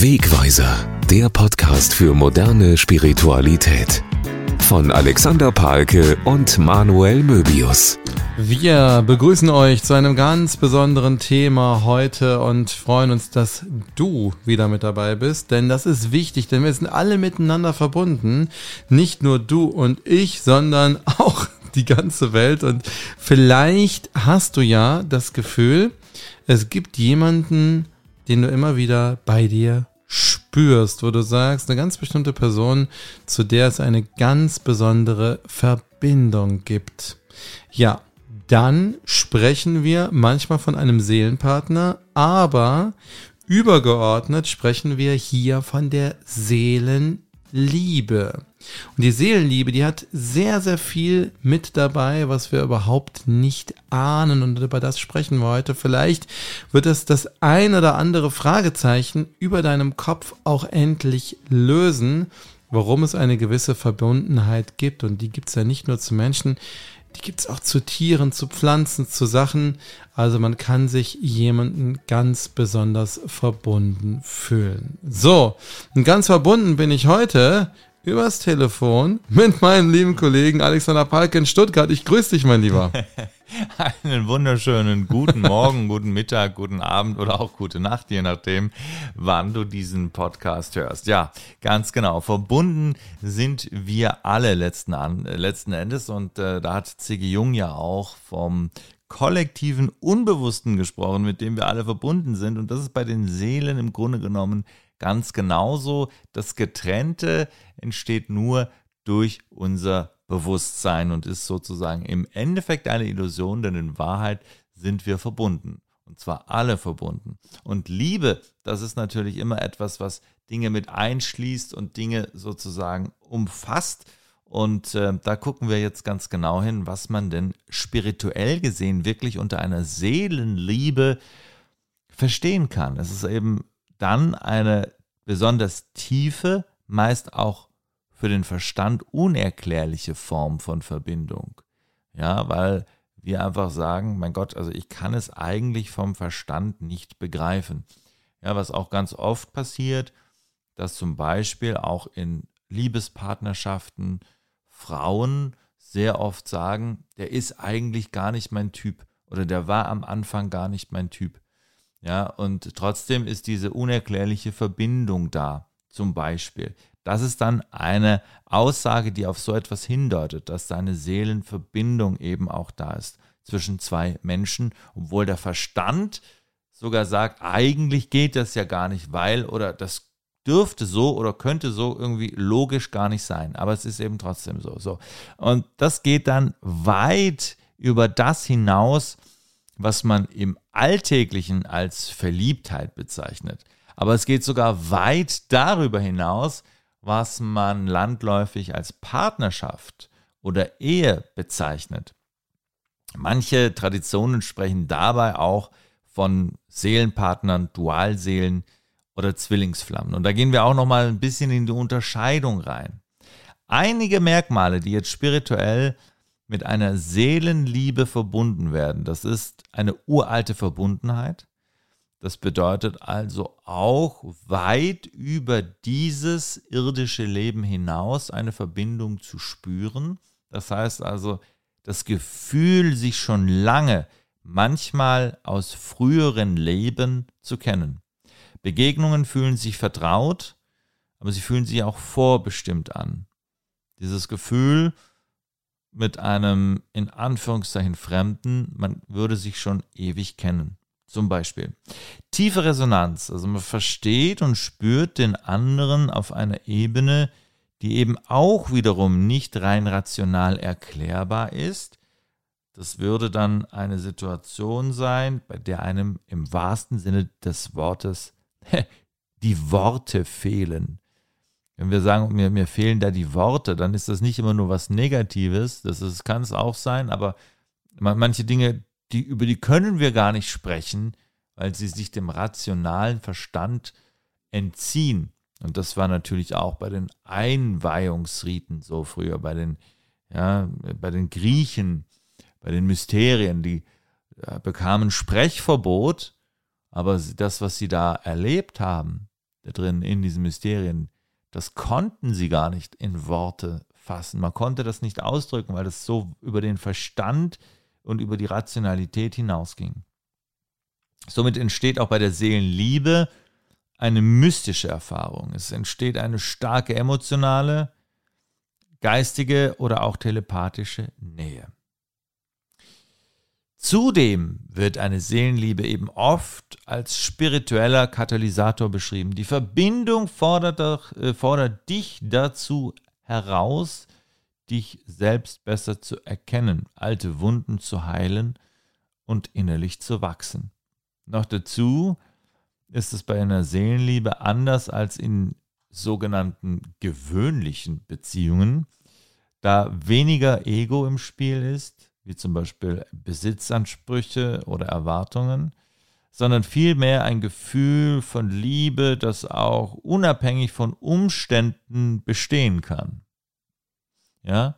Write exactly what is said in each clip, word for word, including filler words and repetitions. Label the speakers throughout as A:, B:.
A: Wegweiser, der Podcast für moderne Spiritualität. Von Alexander Pahlke und Manuel Möbius.
B: Wir begrüßen euch zu einem ganz besonderen Thema heute und freuen uns, dass du wieder mit dabei bist, denn das ist wichtig, denn wir sind alle miteinander verbunden. Nicht nur du und ich, sondern auch die ganze Welt. Und vielleicht hast du ja das Gefühl, es gibt jemanden, den du immer wieder bei dir spürst, wo du sagst, eine ganz bestimmte Person, zu der es eine ganz besondere Verbindung gibt. Ja, dann sprechen wir manchmal von einem Seelenpartner, aber übergeordnet sprechen wir hier von der Seelenliebe. Und die Seelenliebe, die hat sehr, sehr viel mit dabei, was wir überhaupt nicht ahnen, und über das sprechen wir heute. Vielleicht wird es das ein oder andere Fragezeichen über deinem Kopf auch endlich lösen, warum es eine gewisse Verbundenheit gibt. Und die gibt es ja nicht nur zu Menschen, die gibt es auch zu Tieren, zu Pflanzen, zu Sachen. Also man kann sich jemanden ganz besonders verbunden fühlen. So, und ganz verbunden bin ich heute übers Telefon mit meinem lieben Kollegen Alexander Pahlke in Stuttgart. Ich grüße dich, mein Lieber.
C: Einen wunderschönen guten Morgen, guten Mittag, guten Abend oder auch gute Nacht, je nachdem, wann du diesen Podcast hörst. Ja, ganz genau. Verbunden sind wir alle letzten, an, letzten Endes, und äh, da hat C G Jung ja auch vom kollektiven Unbewussten gesprochen, mit dem wir alle verbunden sind, und das ist bei den Seelen im Grunde genommen ganz genauso. Das Getrennte entsteht nur durch unser Bewusstsein und ist sozusagen im Endeffekt eine Illusion, denn in Wahrheit sind wir verbunden. Und zwar alle verbunden. Und Liebe, das ist natürlich immer etwas, was Dinge mit einschließt und Dinge sozusagen umfasst. Und äh, da gucken wir jetzt ganz genau hin, was man denn spirituell gesehen wirklich unter einer Seelenliebe verstehen kann. Es ist eben dann eine besonders tiefe, meist auch für den Verstand unerklärliche Form von Verbindung. Ja, weil wir einfach sagen, mein Gott, also ich kann es eigentlich vom Verstand nicht begreifen. Ja, was auch ganz oft passiert, dass zum Beispiel auch in Liebespartnerschaften Frauen sehr oft sagen, der ist eigentlich gar nicht mein Typ oder der war am Anfang gar nicht mein Typ. Ja, und trotzdem ist diese unerklärliche Verbindung da, zum Beispiel. Das ist dann eine Aussage, die auf so etwas hindeutet, dass da eine Seelenverbindung eben auch da ist zwischen zwei Menschen, obwohl der Verstand sogar sagt, eigentlich geht das ja gar nicht, weil oder das dürfte so oder könnte so irgendwie logisch gar nicht sein, aber es ist eben trotzdem so. so. Und das geht dann weit über das hinaus, was man im Alltäglichen als Verliebtheit bezeichnet. Aber es geht sogar weit darüber hinaus, was man landläufig als Partnerschaft oder Ehe bezeichnet. Manche Traditionen sprechen dabei auch von Seelenpartnern, Dualseelen oder Zwillingsflammen. Und da gehen wir auch nochmal ein bisschen in die Unterscheidung rein. Einige Merkmale, die jetzt spirituell mit einer Seelenliebe verbunden werden, das ist eine uralte Verbundenheit. Das bedeutet also auch weit über dieses irdische Leben hinaus eine Verbindung zu spüren. Das heißt also, das Gefühl, sich schon lange, manchmal aus früheren Leben zu kennen. Begegnungen fühlen sich vertraut, aber sie fühlen sich auch vorbestimmt an. Dieses Gefühl mit einem in Anführungszeichen Fremden, man würde sich schon ewig kennen. Zum Beispiel tiefe Resonanz, also man versteht und spürt den anderen auf einer Ebene, die eben auch wiederum nicht rein rational erklärbar ist. Das würde dann eine Situation sein, bei der einem im wahrsten Sinne des Wortes die Worte fehlen. Wenn wir sagen, mir, mir fehlen da die Worte, dann ist das nicht immer nur was Negatives, das ist, kann es auch sein, aber manche Dinge, die, über die können wir gar nicht sprechen, weil sie sich dem rationalen Verstand entziehen. Und das war natürlich auch bei den Einweihungsriten so früher, bei den, ja, bei den Griechen, bei den Mysterien, die ja, bekamen Sprechverbot, aber das, was sie da erlebt haben, da drin in diesen Mysterien, das konnten sie gar nicht in Worte fassen. Man konnte das nicht ausdrücken, weil das so über den Verstand und über die Rationalität hinausging. Somit entsteht auch bei der Seelenliebe eine mystische Erfahrung. Es entsteht eine starke emotionale, geistige oder auch telepathische Nähe. Zudem wird eine Seelenliebe eben oft als spiritueller Katalysator beschrieben. Die Verbindung fordert, äh, fordert dich dazu heraus, dich selbst besser zu erkennen, alte Wunden zu heilen und innerlich zu wachsen. Noch dazu ist es bei einer Seelenliebe anders als in sogenannten gewöhnlichen Beziehungen, da weniger Ego im Spiel ist, wie zum Beispiel Besitzansprüche oder Erwartungen, sondern vielmehr ein Gefühl von Liebe, das auch unabhängig von Umständen bestehen kann. Ja?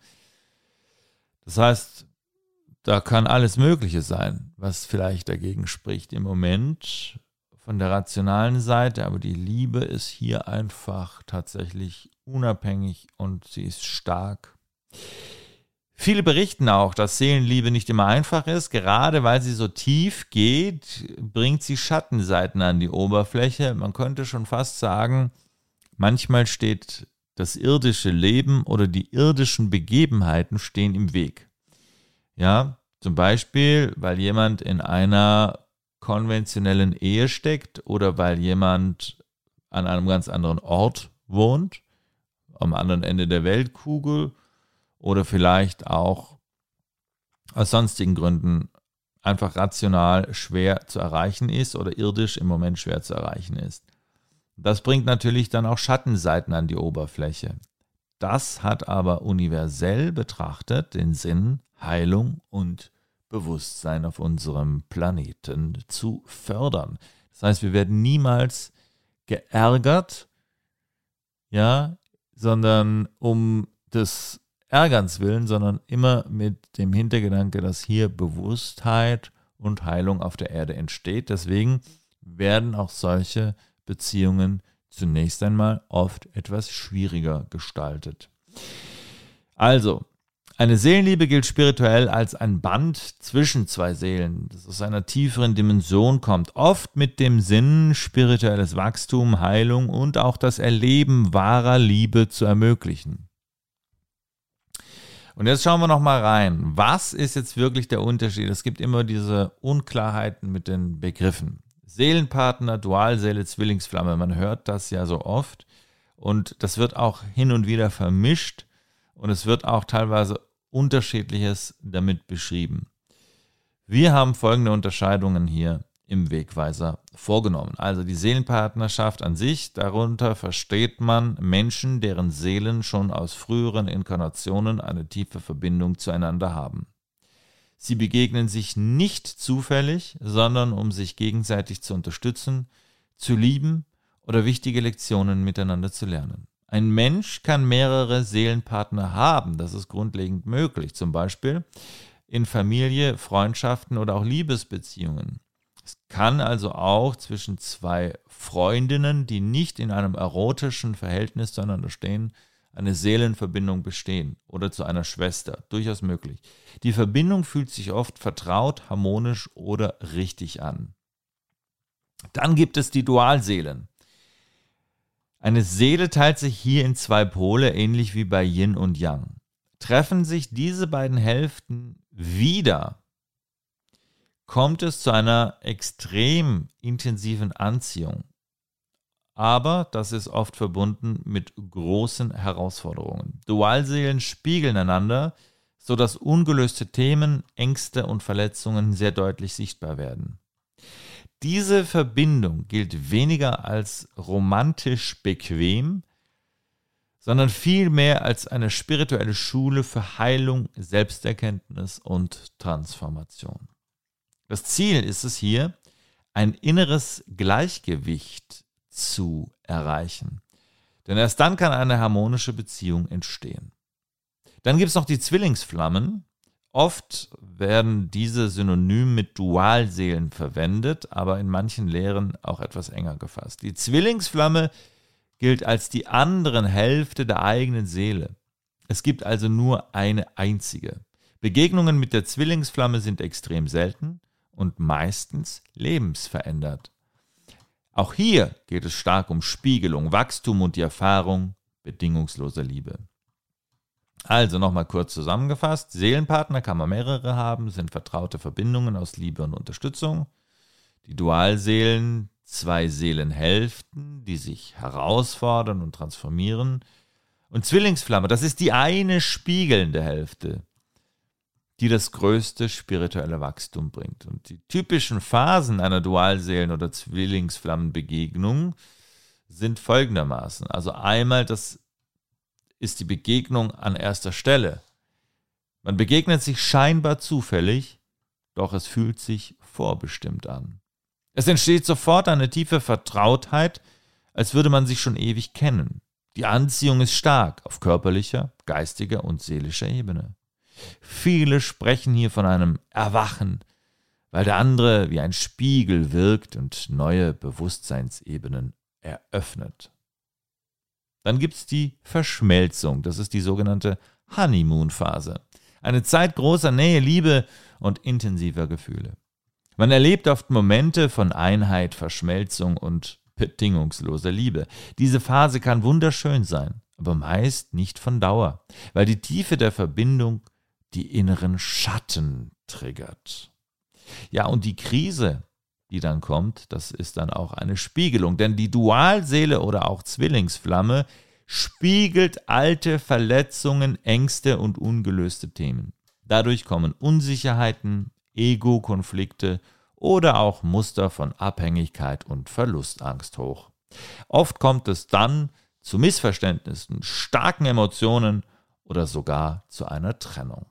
C: Das heißt, da kann alles Mögliche sein, was vielleicht dagegen spricht im Moment von der rationalen Seite, aber die Liebe ist hier einfach tatsächlich unabhängig und sie ist stark. Viele berichten auch, dass Seelenliebe nicht immer einfach ist. Gerade weil sie so tief geht, bringt sie Schattenseiten an die Oberfläche. Man könnte schon fast sagen, manchmal steht das irdische Leben oder die irdischen Begebenheiten stehen im Weg. Ja, zum Beispiel, weil jemand in einer konventionellen Ehe steckt oder weil jemand an einem ganz anderen Ort wohnt, am anderen Ende der Weltkugel, oder vielleicht auch aus sonstigen Gründen einfach rational schwer zu erreichen ist oder irdisch im Moment schwer zu erreichen ist. Das bringt natürlich dann auch Schattenseiten an die Oberfläche. Das hat aber universell betrachtet den Sinn, Heilung und Bewusstsein auf unserem Planeten zu fördern. Das heißt, wir werden niemals geärgert, ja, sondern um des Ärgerns willen, sondern immer mit dem Hintergedanke, dass hier Bewusstheit und Heilung auf der Erde entsteht. Deswegen werden auch solche Beziehungen zunächst einmal oft etwas schwieriger gestaltet. Also, eine Seelenliebe gilt spirituell als ein Band zwischen zwei Seelen, das aus einer tieferen Dimension kommt, oft mit dem Sinn, spirituelles Wachstum, Heilung und auch das Erleben wahrer Liebe zu ermöglichen. Und jetzt schauen wir noch mal rein. Was ist jetzt wirklich der Unterschied? Es gibt immer diese Unklarheiten mit den Begriffen. Seelenpartner, Dualseele, Zwillingsflamme. Man hört das ja so oft. Und das wird auch hin und wieder vermischt. Und es wird auch teilweise Unterschiedliches damit beschrieben. Wir haben folgende Unterscheidungen hier im Wegweiser vorgenommen. Also die Seelenpartnerschaft an sich, darunter versteht man Menschen, deren Seelen schon aus früheren Inkarnationen eine tiefe Verbindung zueinander haben. Sie begegnen sich nicht zufällig, sondern um sich gegenseitig zu unterstützen, zu lieben oder wichtige Lektionen miteinander zu lernen. Ein Mensch kann mehrere Seelenpartner haben, das ist grundlegend möglich, zum Beispiel in Familie, Freundschaften oder auch Liebesbeziehungen. Es kann also auch zwischen zwei Freundinnen, die nicht in einem erotischen Verhältnis zueinander stehen, eine Seelenverbindung bestehen oder zu einer Schwester, durchaus möglich. Die Verbindung fühlt sich oft vertraut, harmonisch oder richtig an. Dann gibt es die Dualseelen. Eine Seele teilt sich hier in zwei Pole, ähnlich wie bei Yin und Yang. Treffen sich diese beiden Hälften wieder, kommt es zu einer extrem intensiven Anziehung. Aber das ist oft verbunden mit großen Herausforderungen. Dualseelen spiegeln einander, sodass ungelöste Themen, Ängste und Verletzungen sehr deutlich sichtbar werden. Diese Verbindung gilt weniger als romantisch bequem, sondern vielmehr als eine spirituelle Schule für Heilung, Selbsterkenntnis und Transformation. Das Ziel ist es hier, ein inneres Gleichgewicht zu erreichen. Denn erst dann kann eine harmonische Beziehung entstehen. Dann gibt es noch die Zwillingsflammen. Oft werden diese synonym mit Dualseelen verwendet, aber in manchen Lehren auch etwas enger gefasst. Die Zwillingsflamme gilt als die andere Hälfte der eigenen Seele. Es gibt also nur eine einzige. Begegnungen mit der Zwillingsflamme sind extrem selten und meistens lebensverändert. Auch hier geht es stark um Spiegelung, Wachstum und die Erfahrung bedingungsloser Liebe. Also nochmal kurz zusammengefasst, Seelenpartner kann man mehrere haben, sind vertraute Verbindungen aus Liebe und Unterstützung. Die Dualseelen, zwei Seelenhälften, die sich herausfordern und transformieren. Und Zwillingsflamme, das ist die eine spiegelnde Hälfte, die das größte spirituelle Wachstum bringt. Und die typischen Phasen einer Dualseelen- oder Zwillingsflammenbegegnung sind folgendermaßen. Also einmal das ist die Begegnung an erster Stelle. Man begegnet sich scheinbar zufällig, doch es fühlt sich vorbestimmt an. Es entsteht sofort eine tiefe Vertrautheit, als würde man sich schon ewig kennen. Die Anziehung ist stark auf körperlicher, geistiger und seelischer Ebene. Viele sprechen hier von einem Erwachen, weil der andere wie ein Spiegel wirkt und neue Bewusstseinsebenen eröffnet. Dann gibt es die Verschmelzung, das ist die sogenannte Honeymoon-Phase. Eine Zeit großer Nähe, Liebe und intensiver Gefühle. Man erlebt oft Momente von Einheit, Verschmelzung und bedingungsloser Liebe. Diese Phase kann wunderschön sein, aber meist nicht von Dauer, weil die Tiefe der Verbindung die inneren Schatten triggert. Ja, und die Krise, die dann kommt, das ist dann auch eine Spiegelung, denn die Dualseele oder auch Zwillingsflamme spiegelt alte Verletzungen, Ängste und ungelöste Themen. Dadurch kommen Unsicherheiten, Ego-Konflikte oder auch Muster von Abhängigkeit und Verlustangst hoch. Oft kommt es dann zu Missverständnissen, starken Emotionen oder sogar zu einer Trennung.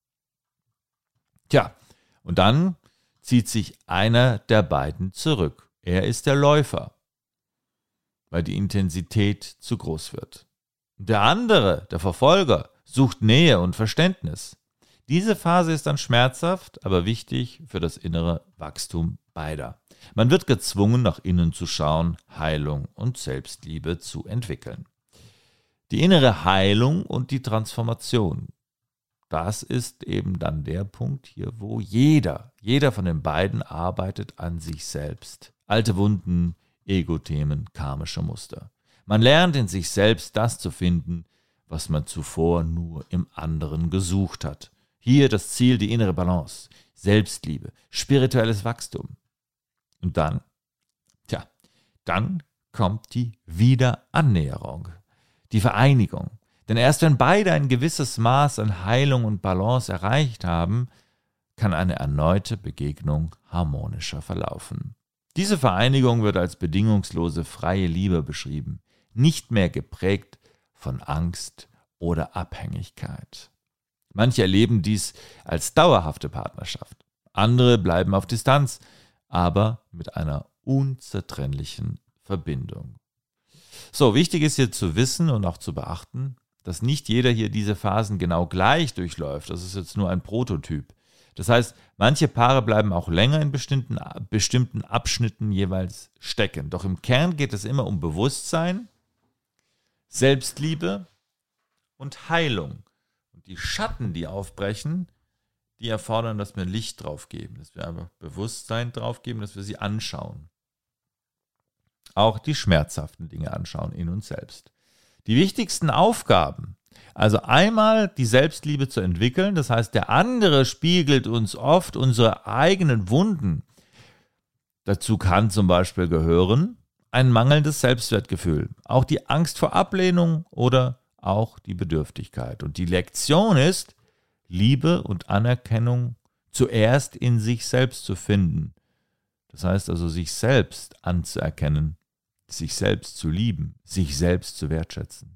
C: Tja, und dann zieht sich einer der beiden zurück. Er ist der Läufer, weil die Intensität zu groß wird. Der andere, der Verfolger, sucht Nähe und Verständnis. Diese Phase ist dann schmerzhaft, aber wichtig für das innere Wachstum beider. Man wird gezwungen, nach innen zu schauen, Heilung und Selbstliebe zu entwickeln. Die innere Heilung und die Transformation, das ist eben dann der Punkt hier, wo jeder, jeder von den beiden arbeitet an sich selbst. Alte Wunden, Ego-Themen, karmische Muster. Man lernt in sich selbst das zu finden, was man zuvor nur im anderen gesucht hat. Hier das Ziel, die innere Balance, Selbstliebe, spirituelles Wachstum. Und dann, tja, dann kommt die Wiederannäherung, die Vereinigung. Denn erst wenn beide ein gewisses Maß an Heilung und Balance erreicht haben, kann eine erneute Begegnung harmonischer verlaufen. Diese Vereinigung wird als bedingungslose freie Liebe beschrieben, nicht mehr geprägt von Angst oder Abhängigkeit. Manche erleben dies als dauerhafte Partnerschaft, andere bleiben auf Distanz, aber mit einer unzertrennlichen Verbindung. So, wichtig ist hier zu wissen und auch zu beachten, dass nicht jeder hier diese Phasen genau gleich durchläuft. Das ist jetzt nur ein Prototyp. Das heißt, manche Paare bleiben auch länger in bestimmten, bestimmten Abschnitten jeweils stecken. Doch im Kern geht es immer um Bewusstsein, Selbstliebe und Heilung. Und die Schatten, die aufbrechen, die erfordern, dass wir Licht drauf geben, dass wir einfach Bewusstsein drauf geben, dass wir sie anschauen. Auch die schmerzhaften Dinge anschauen in uns selbst. Die wichtigsten Aufgaben, also einmal die Selbstliebe zu entwickeln, das heißt, der andere spiegelt uns oft unsere eigenen Wunden. Dazu kann zum Beispiel gehören ein mangelndes Selbstwertgefühl, auch die Angst vor Ablehnung oder auch die Bedürftigkeit. Und die Lektion ist, Liebe und Anerkennung zuerst in sich selbst zu finden. Das heißt also, sich selbst anzuerkennen, sich selbst zu lieben, sich selbst zu wertschätzen,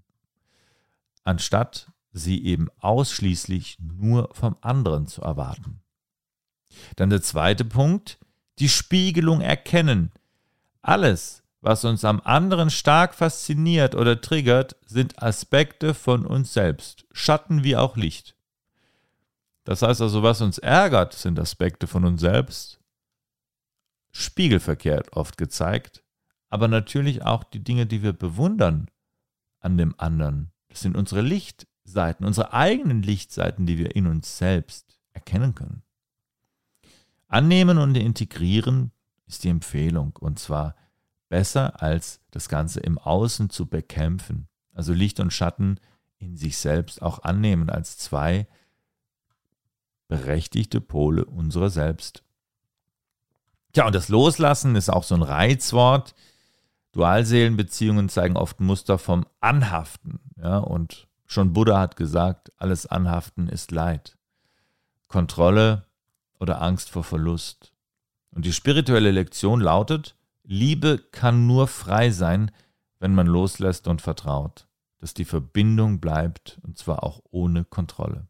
C: anstatt sie eben ausschließlich nur vom anderen zu erwarten. Dann der zweite Punkt, die Spiegelung erkennen. Alles, was uns am anderen stark fasziniert oder triggert, sind Aspekte von uns selbst, Schatten wie auch Licht. Das heißt also, was uns ärgert, sind Aspekte von uns selbst, spiegelverkehrt oft gezeigt, aber natürlich auch die Dinge, die wir bewundern an dem anderen. Das sind unsere Lichtseiten, unsere eigenen Lichtseiten, die wir in uns selbst erkennen können. Annehmen und integrieren ist die Empfehlung, und zwar besser als das Ganze im Außen zu bekämpfen. Also Licht und Schatten in sich selbst auch annehmen als zwei berechtigte Pole unserer selbst. Tja, und das Loslassen ist auch so ein Reizwort. Dualseelenbeziehungen zeigen oft Muster vom Anhaften. Ja, und schon Buddha hat gesagt, alles Anhaften ist Leid. Kontrolle oder Angst vor Verlust. Und die spirituelle Lektion lautet, Liebe kann nur frei sein, wenn man loslässt und vertraut, dass die Verbindung bleibt, und zwar auch ohne Kontrolle.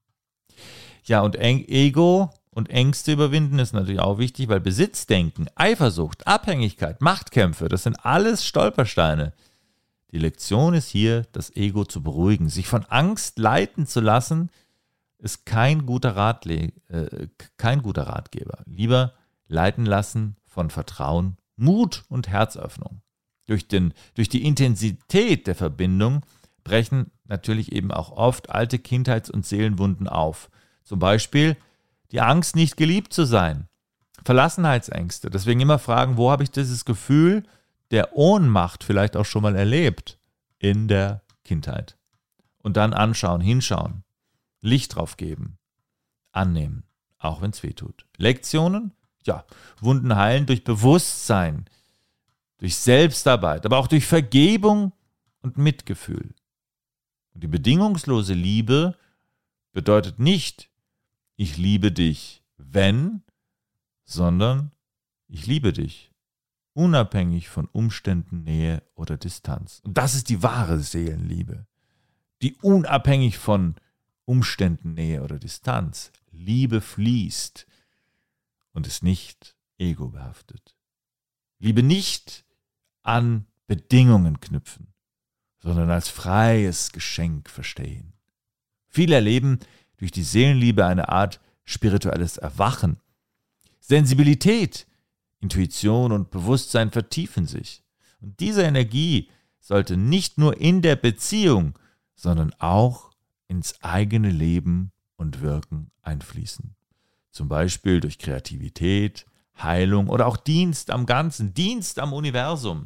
C: Ja, und Ego und Ängste überwinden ist natürlich auch wichtig, weil Besitzdenken, Eifersucht, Abhängigkeit, Machtkämpfe, das sind alles Stolpersteine. Die Lektion ist hier, das Ego zu beruhigen. Sich von Angst leiten zu lassen, ist kein guter Ratle- äh, kein guter Ratgeber. Lieber leiten lassen von Vertrauen, Mut und Herzöffnung. Durch, den, durch die Intensität der Verbindung brechen natürlich eben auch oft alte Kindheits- und Seelenwunden auf. Zum Beispiel die Angst, nicht geliebt zu sein, Verlassenheitsängste. Deswegen immer fragen, wo habe ich dieses Gefühl der Ohnmacht vielleicht auch schon mal erlebt in der Kindheit. Und dann anschauen, hinschauen, Licht drauf geben, annehmen, auch wenn es weh tut. Lektionen? Ja, Wunden heilen durch Bewusstsein, durch Selbstarbeit, aber auch durch Vergebung und Mitgefühl. Und die bedingungslose Liebe bedeutet nicht, ich liebe dich, wenn, sondern ich liebe dich, unabhängig von Umständen, Nähe oder Distanz. Und das ist die wahre Seelenliebe, die unabhängig von Umständen, Nähe oder Distanz. Liebe fließt und ist nicht egobehaftet. Liebe nicht an Bedingungen knüpfen, sondern als freies Geschenk verstehen. Viele erleben durch die Seelenliebe eine Art spirituelles Erwachen. Sensibilität, Intuition und Bewusstsein vertiefen sich. Und diese Energie sollte nicht nur in der Beziehung, sondern auch ins eigene Leben und Wirken einfließen. Zum Beispiel durch Kreativität, Heilung oder auch Dienst am Ganzen, Dienst am Universum.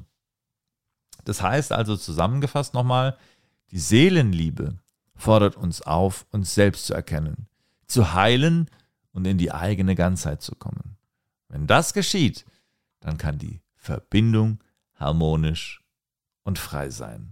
C: Das heißt also zusammengefasst nochmal, die Seelenliebe fordert uns auf, uns selbst zu erkennen, zu heilen und in die eigene Ganzheit zu kommen. Wenn das geschieht, dann kann die Verbindung harmonisch und frei sein.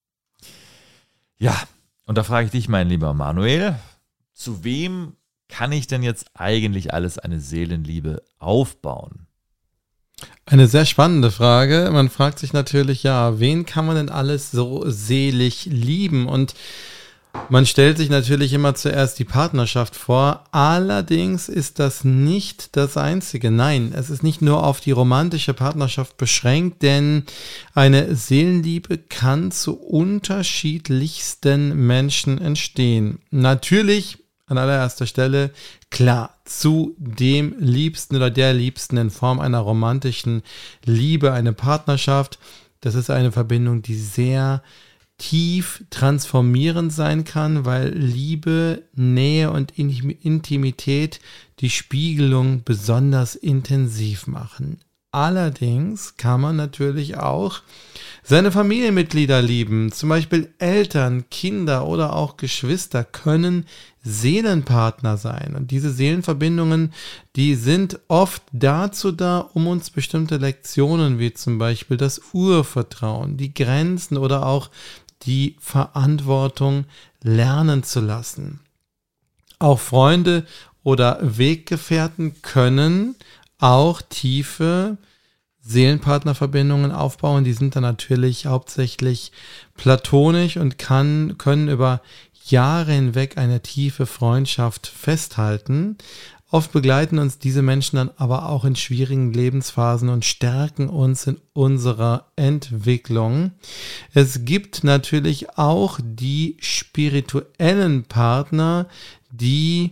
C: Ja, und da frage ich dich, mein lieber Manuel, zu wem kann ich denn jetzt eigentlich alles eine Seelenliebe aufbauen?
B: Eine sehr spannende Frage. Man fragt sich natürlich, ja, wen kann man denn alles so selig lieben? Und man stellt sich natürlich immer zuerst die Partnerschaft vor. Allerdings ist das nicht das Einzige. Nein, es ist nicht nur auf die romantische Partnerschaft beschränkt, denn eine Seelenliebe kann zu unterschiedlichsten Menschen entstehen. Natürlich an allererster Stelle, klar, zu dem Liebsten oder der Liebsten in Form einer romantischen Liebe, eine Partnerschaft. Das ist eine Verbindung, die sehr tief transformierend sein kann, weil Liebe, Nähe und Intimität die Spiegelung besonders intensiv machen. Allerdings kann man natürlich auch seine Familienmitglieder lieben, zum Beispiel Eltern, Kinder oder auch Geschwister können Seelenpartner sein. Und diese Seelenverbindungen, die sind oft dazu da, um uns bestimmte Lektionen wie zum Beispiel das Urvertrauen, die Grenzen oder auch die Verantwortung lernen zu lassen. Auch Freunde oder Weggefährten können auch tiefe Seelenpartnerverbindungen aufbauen. Die sind dann natürlich hauptsächlich platonisch und kann, können über Jahre hinweg eine tiefe Freundschaft festhalten. Oft begleiten uns diese Menschen dann aber auch in schwierigen Lebensphasen und stärken uns in unserer Entwicklung. Es gibt natürlich auch die spirituellen Partner, die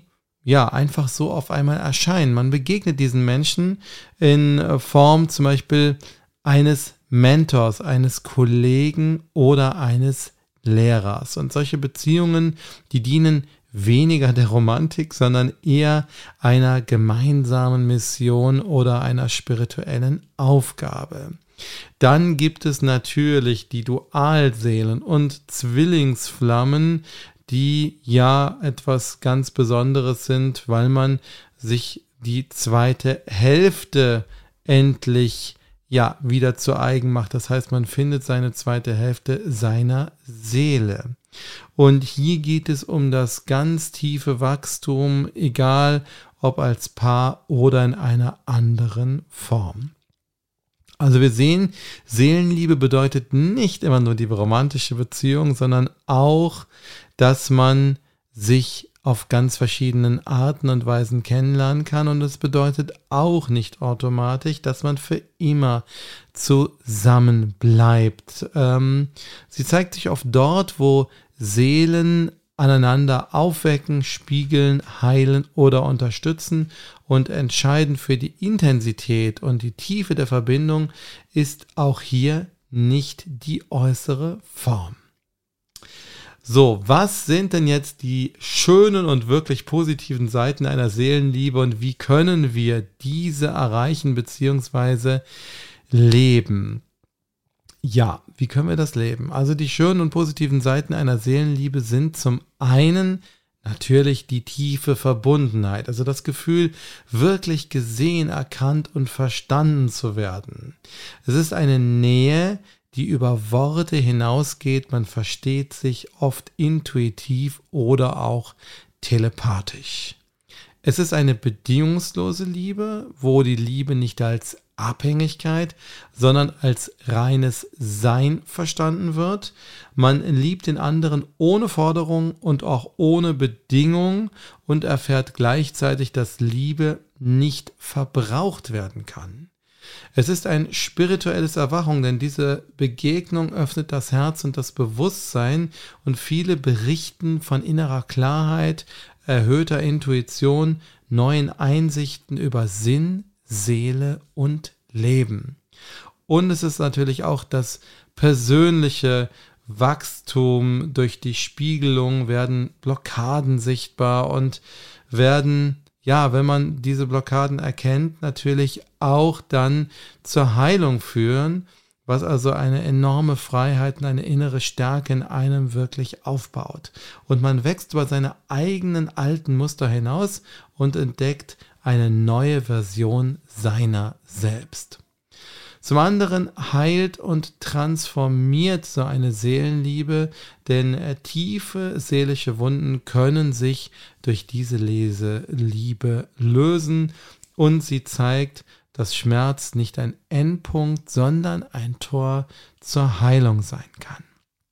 B: ja, einfach so auf einmal erscheinen. Man begegnet diesen Menschen in Form zum Beispiel eines Mentors, eines Kollegen oder eines Lehrers. Und solche Beziehungen, die dienen weniger der Romantik, sondern eher einer gemeinsamen Mission oder einer spirituellen Aufgabe. Dann gibt es natürlich die Dualseelen und Zwillingsflammen, die ja etwas ganz Besonderes sind, weil man sich die zweite Hälfte endlich ja wieder zu eigen macht. Das heißt, man findet seine zweite Hälfte seiner Seele. Und hier geht es um das ganz tiefe Wachstum, egal ob als Paar oder in einer anderen Form. Also wir sehen, Seelenliebe bedeutet nicht immer nur die romantische Beziehung, sondern auch, dass man sich auf ganz verschiedenen Arten und Weisen kennenlernen kann. Und es bedeutet auch nicht automatisch, dass man für immer zusammen bleibt. Ähm, sie zeigt sich oft dort, wo Seelen aneinander aufwecken, spiegeln, heilen oder unterstützen, und entscheidend für die Intensität und die Tiefe der Verbindung ist auch hier nicht die äußere Form. So, was sind denn jetzt die schönen und wirklich positiven Seiten einer Seelenliebe und wie können wir diese erreichen bzw. leben? Ja, wie können wir das leben? Also die schönen und positiven Seiten einer Seelenliebe sind zum einen natürlich die tiefe Verbundenheit, also das Gefühl, wirklich gesehen, erkannt und verstanden zu werden. Es ist eine Nähe, die über Worte hinausgeht. Man versteht sich oft intuitiv oder auch telepathisch. Es ist eine bedingungslose Liebe, wo die Liebe nicht als Abhängigkeit, sondern als reines Sein verstanden wird. Man liebt den anderen ohne Forderung und auch ohne Bedingung und erfährt gleichzeitig, dass Liebe nicht verbraucht werden kann. Es ist ein spirituelles Erwachen, denn diese Begegnung öffnet das Herz und das Bewusstsein und viele berichten von innerer Klarheit, erhöhter Intuition, neuen Einsichten über Sinn, Seele und Leben. Und es ist natürlich auch das persönliche Wachstum. Durch die Spiegelung werden Blockaden sichtbar und werden, ja, wenn man diese Blockaden erkennt, natürlich auch dann zur Heilung führen, was also eine enorme Freiheit und eine innere Stärke in einem wirklich aufbaut. Und man wächst über seine eigenen alten Muster hinaus und entdeckt eine neue Version seiner selbst. Zum anderen heilt und transformiert so eine Seelenliebe, denn tiefe seelische Wunden können sich durch diese Liebe lösen und sie zeigt, dass Schmerz nicht ein Endpunkt, sondern ein Tor zur Heilung sein kann.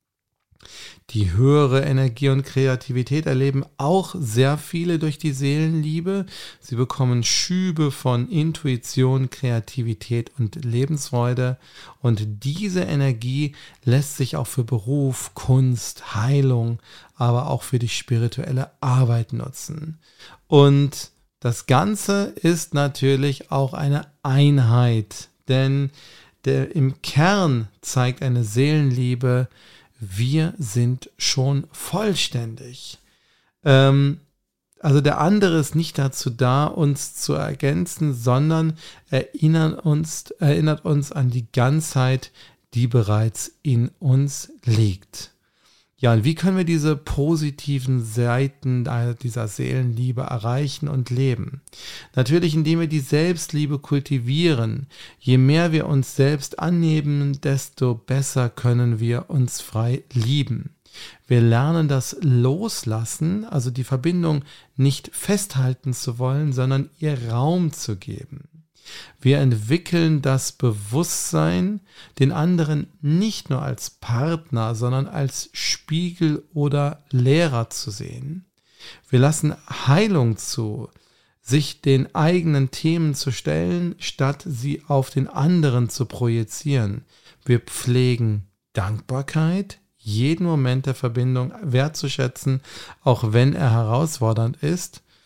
B: Die höhere Energie und Kreativität erleben auch sehr viele durch die Seelenliebe. Sie bekommen Schübe von Intuition, Kreativität und Lebensfreude. Und diese Energie lässt sich auch für Beruf, Kunst, Heilung, aber auch für die spirituelle Arbeit nutzen. Und das Ganze ist natürlich auch eine Einheit, denn der, im Kern zeigt eine Seelenliebe, wir sind schon vollständig. Ähm, also der andere ist nicht dazu da, uns zu ergänzen, sondern erinnert uns, erinnert uns an die Ganzheit, die bereits in uns liegt. Ja, und wie können wir diese positiven Seiten dieser Seelenliebe erreichen und leben? Natürlich, indem wir die Selbstliebe kultivieren. Je mehr wir uns selbst annehmen, desto besser können wir uns frei lieben. Wir lernen das Loslassen, also die Verbindung nicht festhalten zu wollen, sondern ihr Raum zu geben. Wir entwickeln das Bewusstsein, den anderen nicht nur als Partner, sondern als Spiegel oder Lehrer zu sehen. Wir lassen Heilung zu, sich den eigenen Themen zu stellen, statt sie auf den anderen zu projizieren. Wir pflegen Dankbarkeit, jeden Moment der Verbindung wertzuschätzen, auch wenn er herausfordernd ist.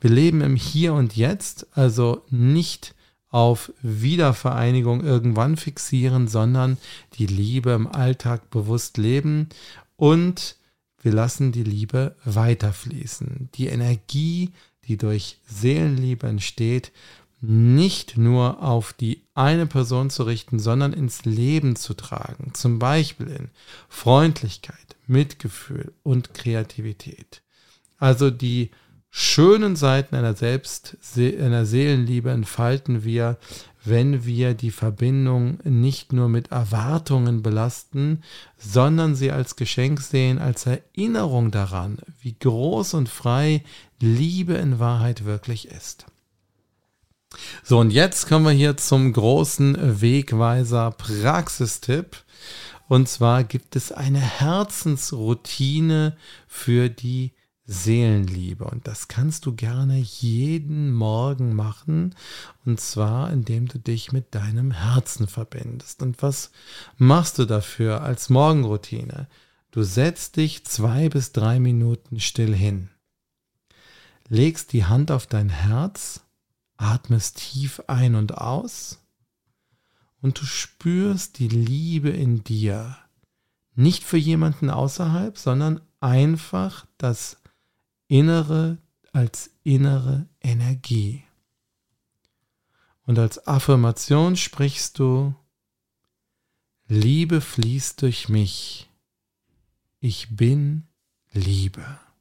B: Wir leben im Hier und Jetzt, also nicht auf Wiedervereinigung irgendwann fixieren, sondern die Liebe im Alltag bewusst leben und wir lassen die Liebe weiterfließen. Die Energie, die durch Seelenliebe entsteht, nicht nur auf die eine Person zu richten, sondern ins Leben zu tragen. Zum Beispiel in Freundlichkeit, Mitgefühl und Kreativität. Also die schönen Seiten einer Selbst, einer Seelenliebe entfalten wir, wenn wir die Verbindung nicht nur mit Erwartungen belasten, sondern sie als Geschenk sehen, als Erinnerung daran, wie groß und frei Liebe in Wahrheit wirklich ist. So, und jetzt kommen wir hier zum großen Wegweiser Praxistipp. Und zwar gibt es eine Herzensroutine für die Seelenliebe. Und das kannst du gerne jeden Morgen machen. Und zwar, indem du dich mit deinem Herzen verbindest. Und was machst du dafür als Morgenroutine? Du setzt dich zwei bis drei Minuten still hin. Legst die Hand auf dein Herz, atmest tief ein und aus und du spürst die Liebe in dir. Nicht für jemanden außerhalb, sondern einfach das Innere als innere Energie. Und als Affirmation sprichst du: Liebe fließt durch mich. Ich bin Liebe.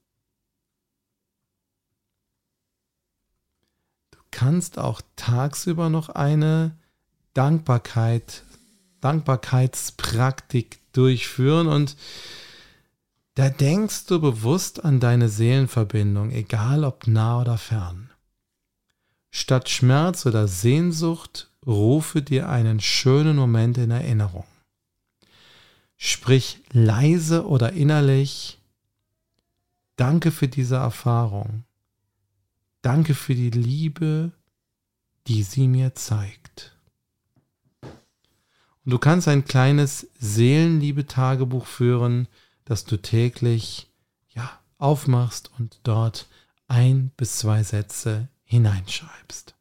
B: Du kannst auch tagsüber noch eine Dankbarkeit, Dankbarkeitspraktik durchführen und da denkst du bewusst an deine Seelenverbindung, egal ob nah oder fern. Statt Schmerz oder Sehnsucht rufe dir einen schönen Moment in Erinnerung. Sprich leise oder innerlich: Danke für diese Erfahrung. Danke für die Liebe, die sie mir zeigt. Und du kannst ein kleines Seelenliebe-Tagebuch führen, das du täglich ja, aufmachst und dort ein bis zwei Sätze hineinschreibst.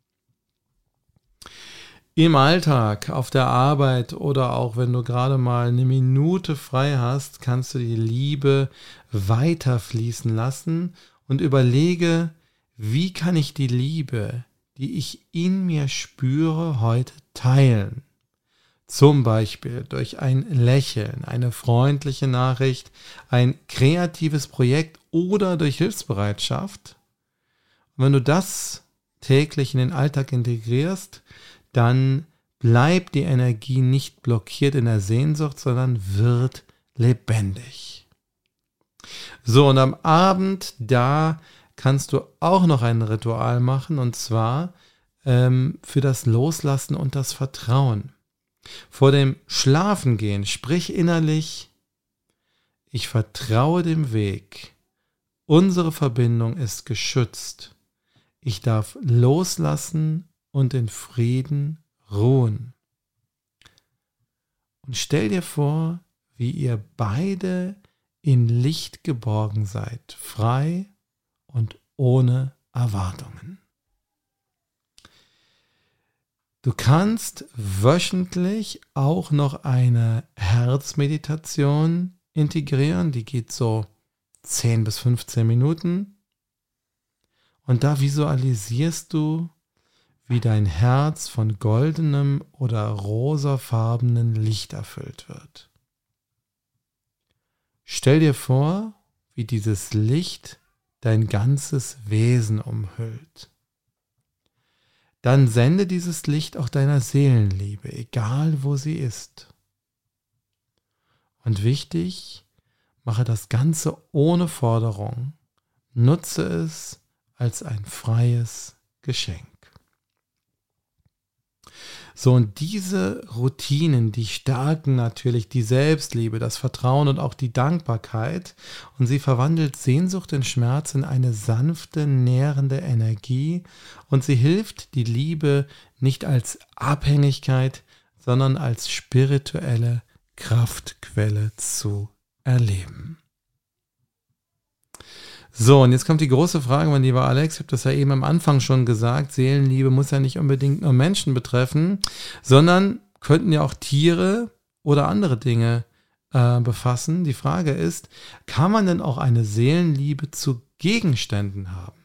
B: Im Alltag, auf der Arbeit oder auch wenn du gerade mal eine Minute frei hast, kannst du die Liebe weiterfließen lassen und überlege, wie kann ich die Liebe, die ich in mir spüre, heute teilen? Zum Beispiel durch ein Lächeln, eine freundliche Nachricht, ein kreatives Projekt oder durch Hilfsbereitschaft. Und wenn du das täglich in den Alltag integrierst, dann bleibt die Energie nicht blockiert in der Sehnsucht, sondern wird lebendig. So, und am Abend, da kannst du auch noch ein Ritual machen, und zwar ähm, für das Loslassen und das Vertrauen. Vor dem Schlafengehen sprich innerlich: Ich vertraue dem Weg. Unsere Verbindung ist geschützt. Ich darf loslassen und in Frieden ruhen. Und stell dir vor, wie ihr beide in Licht geborgen seid, frei und ohne Erwartungen. Du kannst wöchentlich auch noch eine Herzmeditation integrieren, die geht so zehn bis fünfzehn Minuten. Und da visualisierst du, wie dein Herz von goldenem oder rosafarbenen Licht erfüllt wird. Stell dir vor, wie dieses Licht dein ganzes Wesen umhüllt. Dann sende dieses Licht auch deiner Seelenliebe, egal wo sie ist. Und wichtig, mache das Ganze ohne Forderung. Nutze es als ein freies Geschenk. So, und diese Routinen, die stärken natürlich die Selbstliebe, das Vertrauen und auch die Dankbarkeit. Und sie verwandelt Sehnsucht und Schmerz in eine sanfte, nährende Energie. Und sie hilft, die Liebe nicht als Abhängigkeit, sondern als spirituelle Kraftquelle zu erleben. So, und jetzt kommt die große Frage, mein lieber Alex, ich habe das ja eben am Anfang schon gesagt, Seelenliebe muss ja nicht unbedingt nur Menschen betreffen, sondern könnten ja auch Tiere oder andere Dinge äh, befassen. Die Frage ist, kann man denn auch eine Seelenliebe zu Gegenständen haben?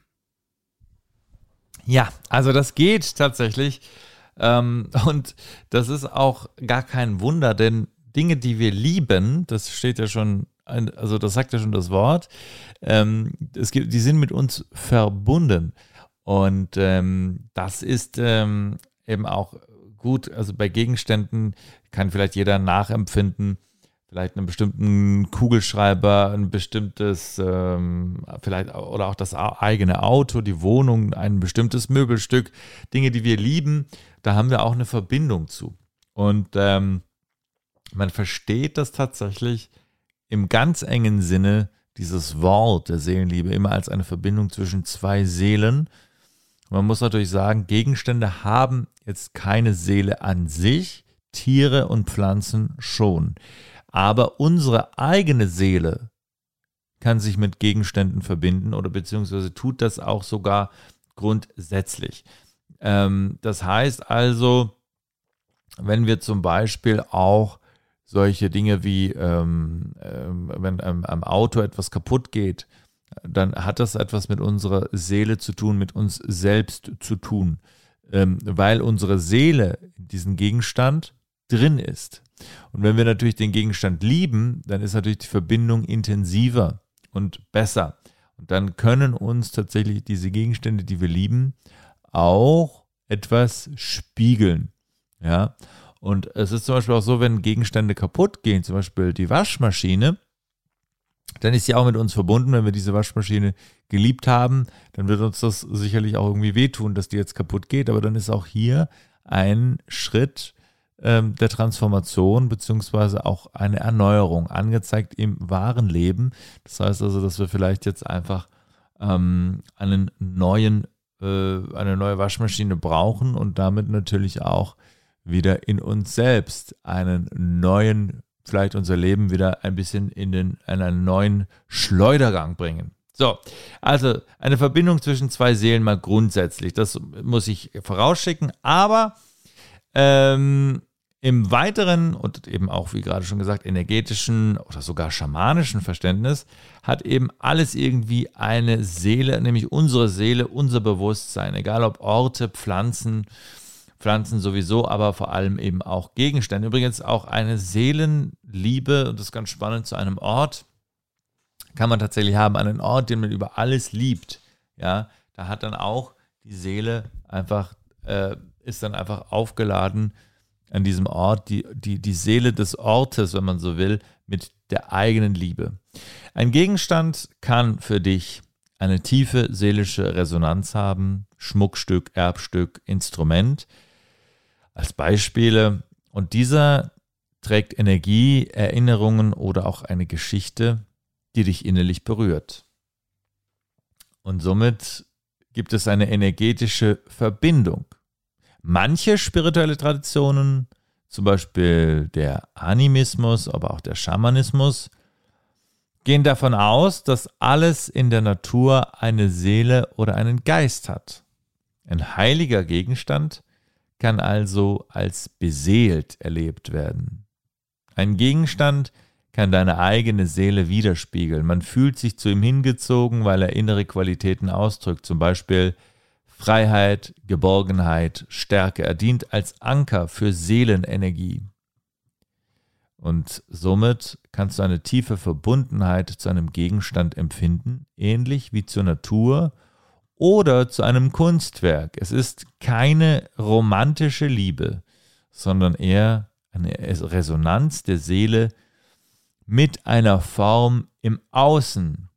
C: Ja, also das geht tatsächlich ähm, und das ist auch gar kein Wunder, denn Dinge, die wir lieben, das steht ja schon, also das sagt ja schon das Wort, ähm, es gibt, die sind mit uns verbunden und ähm, das ist ähm, eben auch gut, also bei Gegenständen kann vielleicht jeder nachempfinden, vielleicht einen bestimmten Kugelschreiber, ein bestimmtes, ähm, vielleicht oder auch das eigene Auto, die Wohnung, ein bestimmtes Möbelstück, Dinge, die wir lieben, da haben wir auch eine Verbindung zu. Und ähm, man versteht das tatsächlich im ganz engen Sinne, dieses Wort der Seelenliebe, immer als eine Verbindung zwischen zwei Seelen. Man muss natürlich sagen, Gegenstände haben jetzt keine Seele an sich, Tiere und Pflanzen schon. Aber unsere eigene Seele kann sich mit Gegenständen verbinden oder beziehungsweise tut das auch sogar grundsätzlich. Ähm, das heißt also, wenn wir zum Beispiel auch solche Dinge wie, ähm, ähm, wenn am, am Auto etwas kaputt geht, dann hat das etwas mit unserer Seele zu tun, mit uns selbst zu tun, ähm, weil unsere Seele in diesem Gegenstand drin ist. Und wenn wir natürlich den Gegenstand lieben, dann ist natürlich die Verbindung intensiver und besser. Und dann können uns tatsächlich diese Gegenstände, die wir lieben, auch etwas spiegeln. Ja. Und es ist zum Beispiel auch so, wenn Gegenstände kaputt gehen, zum Beispiel die Waschmaschine, dann ist sie auch mit uns verbunden. Wenn wir diese Waschmaschine geliebt haben, dann wird uns das sicherlich auch irgendwie wehtun, dass die jetzt kaputt geht. Aber dann ist auch hier ein Schritt ähm, der Transformation beziehungsweise auch eine Erneuerung angezeigt im wahren Leben. Das heißt also, dass wir vielleicht jetzt einfach ähm, einen neuen, äh, eine neue Waschmaschine brauchen und damit natürlich auch wieder in uns selbst einen neuen, vielleicht unser Leben wieder ein bisschen in den, einen neuen Schleudergang bringen. So, also eine Verbindung zwischen zwei Seelen mal grundsätzlich, das muss ich vorausschicken, aber ähm, im weiteren und eben auch, wie gerade schon gesagt, energetischen oder sogar schamanischen Verständnis hat eben alles irgendwie eine Seele, nämlich unsere Seele, unser Bewusstsein, egal ob Orte, Pflanzen, Pflanzen sowieso, aber vor allem eben auch Gegenstände. Übrigens auch eine Seelenliebe, und das ist ganz spannend, zu einem Ort kann man tatsächlich haben, einen Ort, den man über alles liebt. Ja, da hat dann auch die Seele einfach, äh, ist dann einfach aufgeladen an diesem Ort, die, die, die Seele des Ortes, wenn man so will, mit der eigenen Liebe. Ein Gegenstand kann für dich eine tiefe seelische Resonanz haben, Schmuckstück, Erbstück, Instrument, als Beispiele. Und dieser trägt Energie, Erinnerungen oder auch eine Geschichte, die dich innerlich berührt. Und somit gibt es eine energetische Verbindung. Manche spirituelle Traditionen, zum Beispiel der Animismus, aber auch der Schamanismus, gehen davon aus, dass alles in der Natur eine Seele oder einen Geist hat. Ein heiliger Gegenstand kann also als beseelt erlebt werden. Ein Gegenstand kann deine eigene Seele widerspiegeln. Man fühlt sich zu ihm hingezogen, weil er innere Qualitäten ausdrückt, zum Beispiel Freiheit, Geborgenheit, Stärke. Er dient als Anker für Seelenenergie. Und somit kannst du eine tiefe Verbundenheit zu einem Gegenstand empfinden, ähnlich wie zur Natur oder zu einem Kunstwerk. Es ist keine romantische Liebe, sondern eher eine Resonanz der Seele mit einer Form im Außen.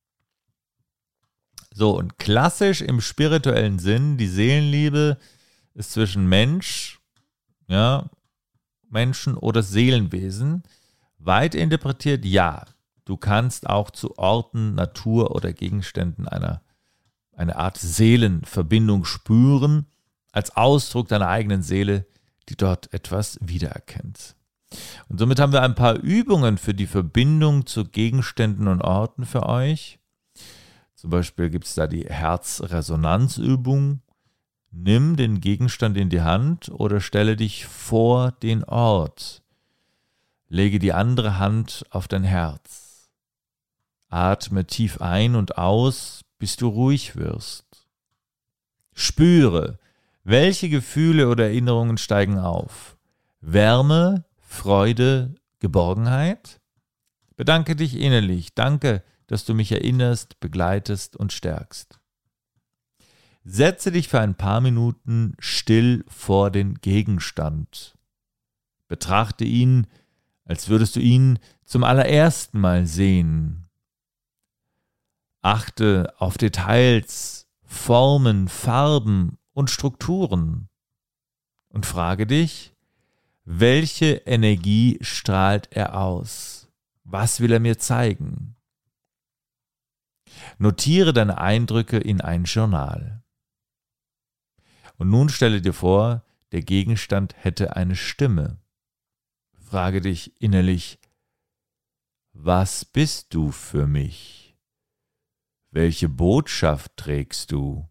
C: So, und klassisch im spirituellen Sinn, die Seelenliebe ist zwischen Mensch, ja, Menschen oder Seelenwesen. Weit interpretiert, ja, du kannst auch zu Orten, Natur oder Gegenständen einer, eine Art Seelenverbindung spüren, als Ausdruck deiner eigenen Seele, die dort etwas wiedererkennt. Und somit haben wir ein paar Übungen für die Verbindung zu Gegenständen und Orten für euch. Zum Beispiel gibt es da die Herzresonanzübung. Nimm den Gegenstand in die Hand oder stelle dich vor den Ort. Lege die andere Hand auf dein Herz. Atme tief ein und aus, bis du ruhig wirst. Spüre, welche Gefühle oder Erinnerungen steigen auf. Wärme, Freude, Geborgenheit? Bedanke dich innerlich. Danke, dass du mich erinnerst, begleitest und stärkst. Setze dich für ein paar Minuten still vor den Gegenstand. Betrachte ihn, als würdest du ihn zum allerersten Mal sehen. Achte auf Details, Formen, Farben und Strukturen und frage dich, welche Energie strahlt er aus? Was will er mir zeigen? Notiere deine Eindrücke in ein Journal. Und nun stelle dir vor, der Gegenstand hätte eine Stimme. Frage dich innerlich, was bist du für mich? Welche Botschaft trägst du?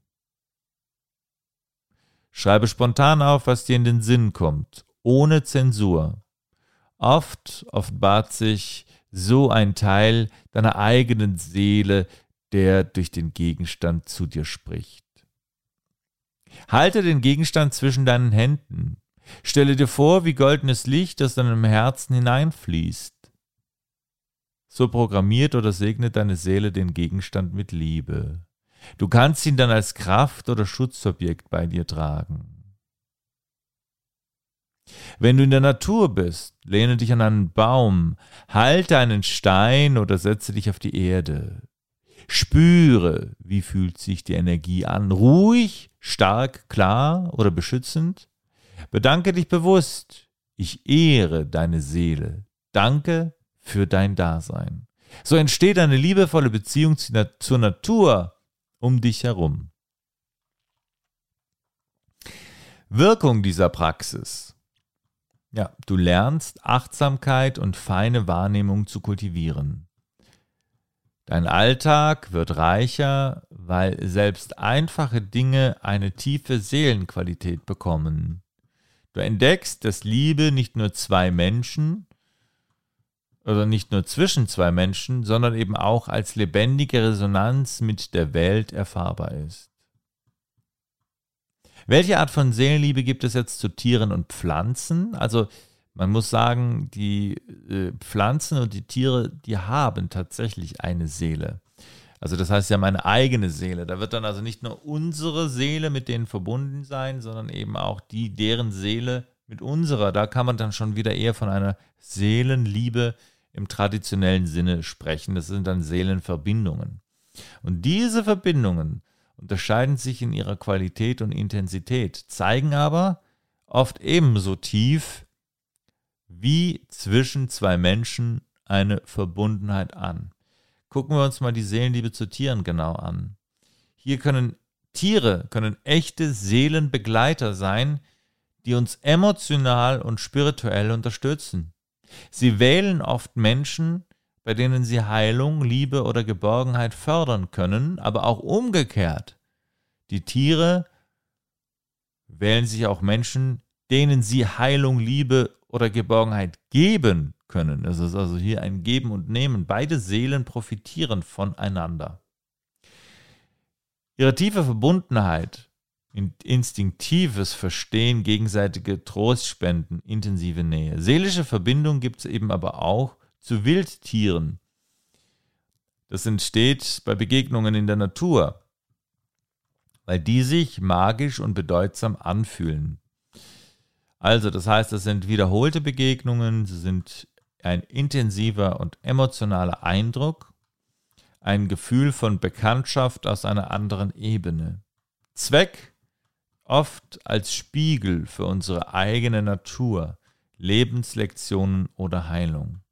C: Schreibe spontan auf, was dir in den Sinn kommt, ohne Zensur. Oft offenbart sich so ein Teil deiner eigenen Seele, der durch den Gegenstand zu dir spricht. Halte den Gegenstand zwischen deinen Händen. Stelle dir vor, wie goldenes Licht aus deinem Herzen hineinfließt. So programmiert oder segnet deine Seele den Gegenstand mit Liebe. Du kannst ihn dann als Kraft- oder Schutzobjekt bei dir tragen. Wenn du in der Natur bist, lehne dich an einen Baum, halte einen Stein oder setze dich auf die Erde. Spüre, wie fühlt sich die Energie an. Ruhig, stark, klar oder beschützend. Bedanke dich bewusst. Ich ehre deine Seele. Danke für dein Dasein. So entsteht eine liebevolle Beziehung zur Natur um dich herum. Wirkung dieser Praxis. Ja, du lernst Achtsamkeit und feine Wahrnehmung zu kultivieren. Dein Alltag wird reicher, weil selbst einfache Dinge eine tiefe Seelenqualität bekommen. Du entdeckst, dass Liebe nicht nur zwei Menschen oder nicht nur zwischen zwei Menschen, sondern eben auch als lebendige Resonanz mit der Welt erfahrbar ist. Welche Art von Seelenliebe gibt es jetzt zu Tieren und Pflanzen? Also man muss sagen, die äh, Pflanzen und die Tiere, die haben tatsächlich eine Seele. Also das heißt, sie haben eine eigene Seele. Da wird dann also nicht nur unsere Seele mit denen verbunden sein, sondern eben auch die, deren Seele mit unserer. Da kann man dann schon wieder eher von einer Seelenliebe im traditionellen Sinne sprechen. Das sind dann Seelenverbindungen. Und diese Verbindungen unterscheiden sich in ihrer Qualität und Intensität, zeigen aber oft ebenso tief wie zwischen zwei Menschen eine Verbundenheit an. Gucken wir uns mal die Seelenliebe zu Tieren genau an. Hier können Tiere, können echte Seelenbegleiter sein, die uns emotional und spirituell unterstützen. Sie wählen oft Menschen, bei denen sie Heilung, Liebe oder Geborgenheit fördern können, aber auch umgekehrt. Die Tiere wählen sich auch Menschen, denen sie Heilung, Liebe oder Geborgenheit geben können. Es ist also hier ein Geben und Nehmen. Beide Seelen profitieren voneinander. Ihre tiefe Verbundenheit, instinktives Verstehen, gegenseitige Trostspenden, intensive Nähe. Seelische Verbindung gibt es eben aber auch zu Wildtieren. Das entsteht bei Begegnungen in der Natur, weil die sich magisch und bedeutsam anfühlen. Also, das heißt, es sind wiederholte Begegnungen, sie sind ein intensiver und emotionaler Eindruck, ein Gefühl von Bekanntschaft aus einer anderen Ebene. Zweck oft als Spiegel für unsere eigene Natur, Lebenslektionen oder Heilung.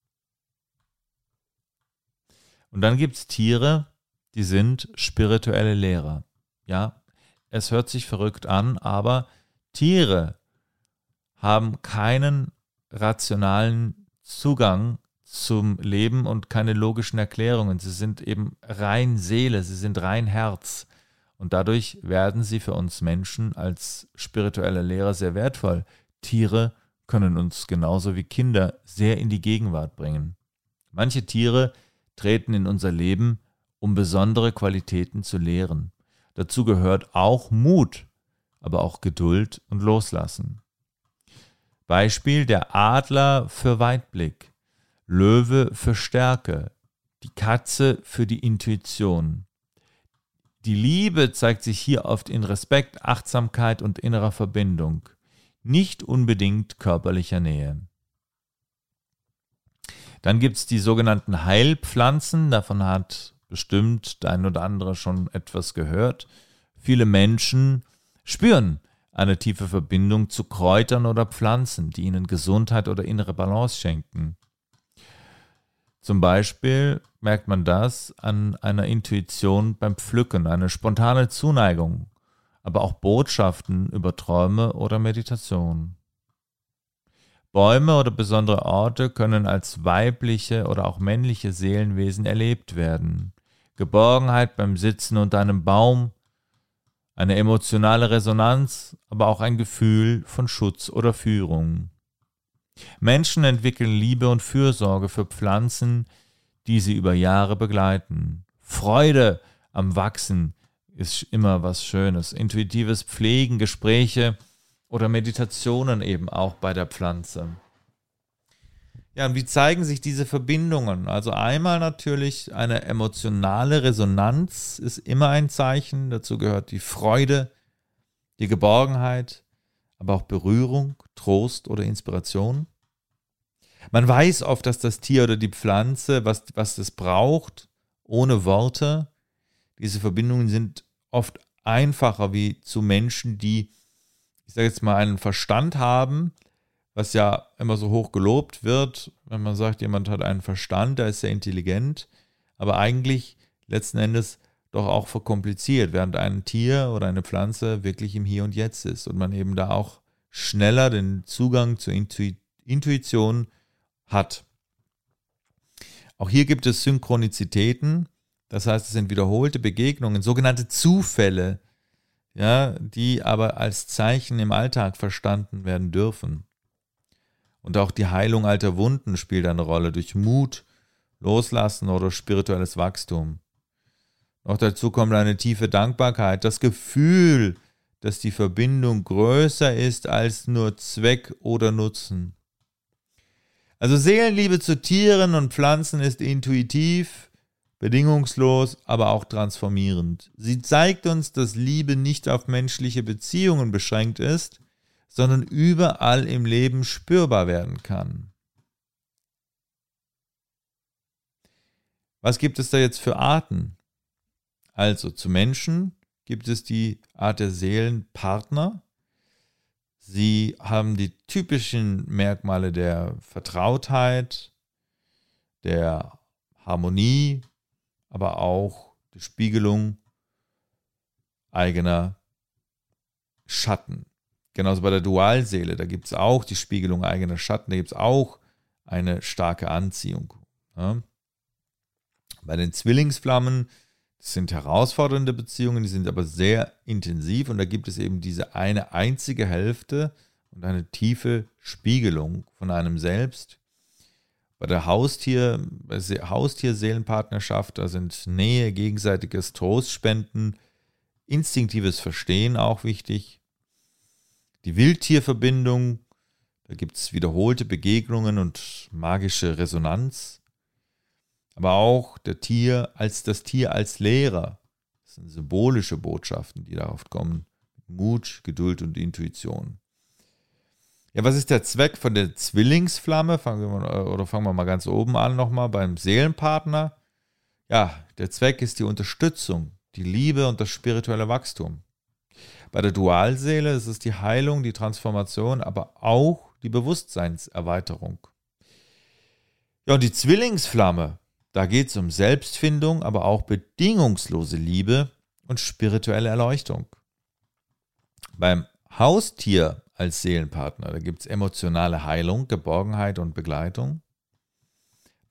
C: Und dann gibt es Tiere, die sind spirituelle Lehrer. Ja, es hört sich verrückt an, aber Tiere haben keinen rationalen Zugang zum Leben und keine logischen Erklärungen. Sie sind eben rein Seele, sie sind rein Herz. Und dadurch werden sie für uns Menschen als spirituelle Lehrer sehr wertvoll. Tiere können uns genauso wie Kinder sehr in die Gegenwart bringen. Manche Tiere treten in unser Leben, um besondere Qualitäten zu lehren. Dazu gehört auch Mut, aber auch Geduld und Loslassen. Beispiel: der Adler für Weitblick, Löwe für Stärke, die Katze für die Intuition. Die Liebe zeigt sich hier oft in Respekt, Achtsamkeit und innerer Verbindung, nicht unbedingt körperlicher Nähe. Dann gibt es die sogenannten Heilpflanzen, davon hat bestimmt der ein oder andere schon etwas gehört. Viele Menschen spüren eine tiefe Verbindung zu Kräutern oder Pflanzen, die ihnen Gesundheit oder innere Balance schenken. Zum Beispiel merkt man das an einer Intuition beim Pflücken, eine spontane Zuneigung, aber auch Botschaften über Träume oder Meditation. Bäume oder besondere Orte können als weibliche oder auch männliche Seelenwesen erlebt werden. Geborgenheit beim Sitzen unter einem Baum, eine emotionale Resonanz, aber auch ein Gefühl von Schutz oder Führung. Menschen entwickeln Liebe und Fürsorge für Pflanzen, die sie über Jahre begleiten. Freude am Wachsen ist immer was Schönes. Intuitives Pflegen, Gespräche oder Meditationen eben auch bei der Pflanze. Ja, und wie zeigen sich diese Verbindungen? Also einmal natürlich eine emotionale Resonanz ist immer ein Zeichen. Dazu gehört die Freude, die Geborgenheit, aber auch Berührung, Trost oder Inspiration. Man weiß oft, dass das Tier oder die Pflanze, was, was es braucht, ohne Worte. Diese Verbindungen sind oft einfacher wie zu Menschen, die, ich sage jetzt mal, einen Verstand haben, was ja immer so hoch gelobt wird, wenn man sagt, jemand hat einen Verstand, der ist sehr intelligent, aber eigentlich letzten Endes doch auch verkompliziert, während ein Tier oder eine Pflanze wirklich im Hier und Jetzt ist und man eben da auch schneller den Zugang zur Intu- Intuition hat. Auch hier gibt es Synchronizitäten, das heißt, es sind wiederholte Begegnungen, sogenannte Zufälle, ja, die aber als Zeichen im Alltag verstanden werden dürfen. Und auch die Heilung alter Wunden spielt eine Rolle durch Mut, Loslassen oder spirituelles Wachstum. Noch dazu kommt eine tiefe Dankbarkeit, das Gefühl, dass die Verbindung größer ist als nur Zweck oder Nutzen. Also Seelenliebe zu Tieren und Pflanzen ist intuitiv, bedingungslos, aber auch transformierend. Sie zeigt uns, dass Liebe nicht auf menschliche Beziehungen beschränkt ist, sondern überall im Leben spürbar werden kann. Was gibt es da jetzt für Arten? Also zu Menschen gibt es die Art der Seelenpartner. Sie haben die typischen Merkmale der Vertrautheit, der Harmonie, aber auch die Spiegelung eigener Schatten. Genauso bei der Dualseele, da gibt es auch die Spiegelung eigener Schatten, da gibt es auch eine starke Anziehung. Ja. Bei den Zwillingsflammen, das sind herausfordernde Beziehungen, die sind aber sehr intensiv und da gibt es eben diese eine einzige Hälfte und eine tiefe Spiegelung von einem selbst. Bei der Haustier, bei Haustier-Seelenpartnerschaft, da sind Nähe, gegenseitiges Trostspenden, instinktives Verstehen auch wichtig. Die Wildtierverbindung, da gibt es wiederholte Begegnungen und magische Resonanz. Aber auch der Tier als das Tier als Lehrer. Das sind symbolische Botschaften, die darauf kommen. Mut, Geduld und Intuition. Ja, was ist der Zweck von der Zwillingsflamme? Fangen wir mal, oder fangen wir mal ganz oben an nochmal beim Seelenpartner. Ja, der Zweck ist die Unterstützung, die Liebe und das spirituelle Wachstum. Bei der Dualseele ist es die Heilung, die Transformation, aber auch die Bewusstseinserweiterung. Ja, und die Zwillingsflamme, da geht es um Selbstfindung, aber auch bedingungslose Liebe und spirituelle Erleuchtung. Beim Haustier als Seelenpartner, da gibt es emotionale Heilung, Geborgenheit und Begleitung. Bei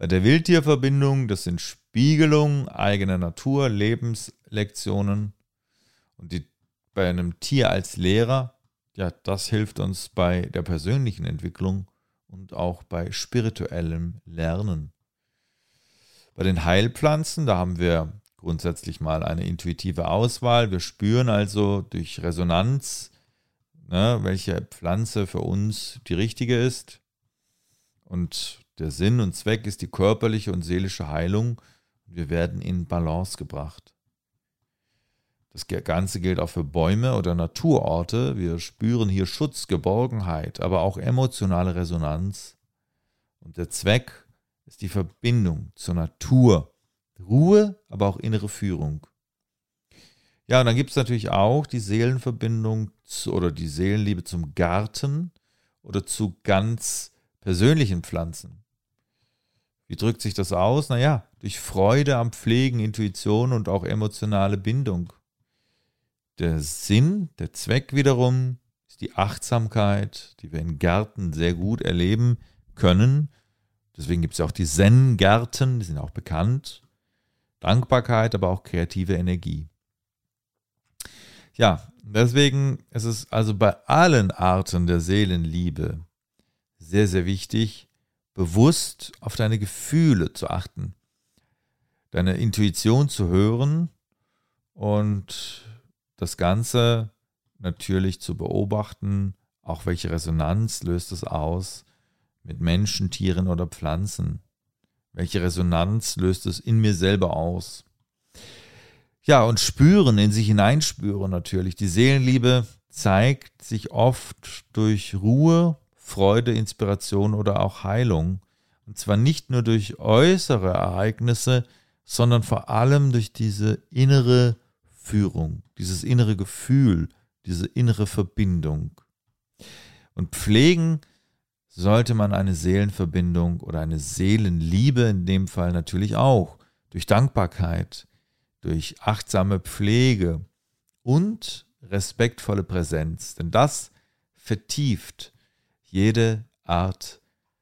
C: Bei der Wildtierverbindung, das sind Spiegelungen eigener Natur, Lebenslektionen. Und die, bei einem Tier als Lehrer, ja, das hilft uns bei der persönlichen Entwicklung und auch bei spirituellem Lernen. Bei den Heilpflanzen, da haben wir grundsätzlich mal eine intuitive Auswahl. Wir spüren also durch Resonanz, ne, welche Pflanze für uns die richtige ist. Und der Sinn und Zweck ist die körperliche und seelische Heilung. Wir werden in Balance gebracht. Das Ganze gilt auch für Bäume oder Naturorte. Wir spüren hier Schutz, Geborgenheit, aber auch emotionale Resonanz. Und der Zweck ist die Verbindung zur Natur. Ruhe, aber auch innere Führung. Ja, und dann gibt es natürlich auch die Seelenverbindung zu, oder die Seelenliebe zum Garten oder zu ganz persönlichen Pflanzen. Wie drückt sich das aus? Naja, durch Freude am Pflegen, Intuition und auch emotionale Bindung. Der Sinn, der Zweck wiederum ist die Achtsamkeit, die wir in Gärten sehr gut erleben können. Deswegen gibt es ja auch die Zen-Gärten, die sind auch bekannt. Dankbarkeit, aber auch kreative Energie. Ja, deswegen ist es also bei allen Arten der Seelenliebe sehr, sehr wichtig, bewusst auf deine Gefühle zu achten, deine Intuition zu hören und das Ganze natürlich zu beobachten, auch welche Resonanz löst es aus mit Menschen, Tieren oder Pflanzen. Welche Resonanz löst es in mir selber aus? Ja, und spüren, in sich hineinspüren natürlich. Die Seelenliebe zeigt sich oft durch Ruhe, Freude, Inspiration oder auch Heilung. Und zwar nicht nur durch äußere Ereignisse, sondern vor allem durch diese innere Führung, dieses innere Gefühl, diese innere Verbindung. Und pflegen sollte man eine Seelenverbindung oder eine Seelenliebe in dem Fall natürlich auch durch Dankbarkeit, durch achtsame Pflege und respektvolle Präsenz. Denn das vertieft jede Art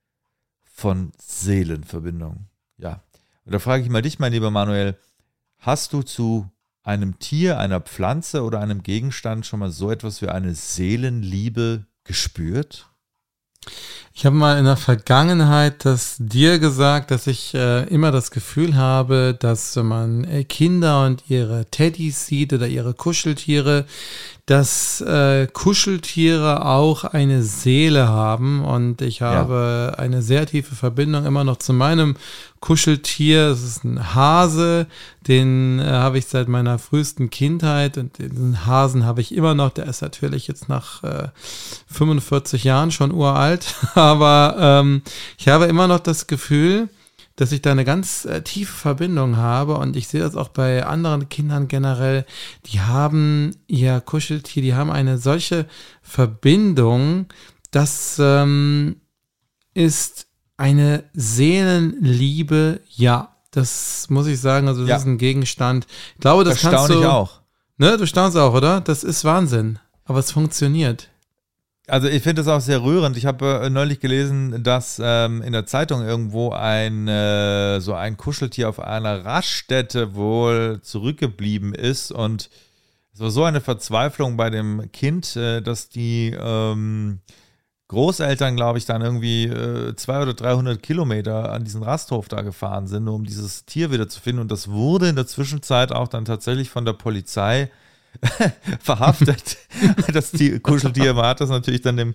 C: von Seelenverbindung. Ja, und da frage ich mal dich, mein lieber Manuel, hast du zu einem Tier, einer Pflanze oder einem Gegenstand schon mal so etwas wie eine Seelenliebe gespürt?
B: Ich habe mal in der Vergangenheit das dir gesagt, dass ich äh, immer das Gefühl habe, dass wenn man äh, Kinder und ihre Teddys sieht oder ihre Kuscheltiere, dass äh, Kuscheltiere auch eine Seele haben, und ich habe ja. eine sehr tiefe Verbindung immer noch zu meinem Kuscheltier. Das ist ein Hase, den äh, habe ich seit meiner frühesten Kindheit, und diesen Hasen habe ich immer noch. Der ist natürlich jetzt nach äh, fünfundvierzig Jahren schon uralt, aber ähm, ich habe immer noch das Gefühl, dass ich da eine ganz äh, tiefe Verbindung habe, und ich sehe das auch bei anderen Kindern generell, die haben ihr Kuscheltier, die haben eine solche Verbindung, das ähm, ist eine Seelenliebe, ja, das muss ich sagen, also das ja. ist ein Gegenstand. Ich glaube, das kannst du...
C: Erstaunlich auch.
B: Ne, du staunst auch, oder? Das ist Wahnsinn, aber es funktioniert.
C: Also ich finde das auch sehr rührend. Ich habe äh, neulich gelesen, dass ähm, in der Zeitung irgendwo ein äh, so ein Kuscheltier auf einer Raststätte wohl zurückgeblieben ist, und es war so eine Verzweiflung bei dem Kind, äh, dass die ähm, Großeltern, glaube ich, dann irgendwie äh, zweihundert oder dreihundert Kilometer an diesen Rasthof da gefahren sind, um dieses Tier wieder zu finden, und das wurde in der Zwischenzeit auch dann tatsächlich von der Polizei verhaftet. Das Tier, Kuscheltier hat das natürlich dann dem,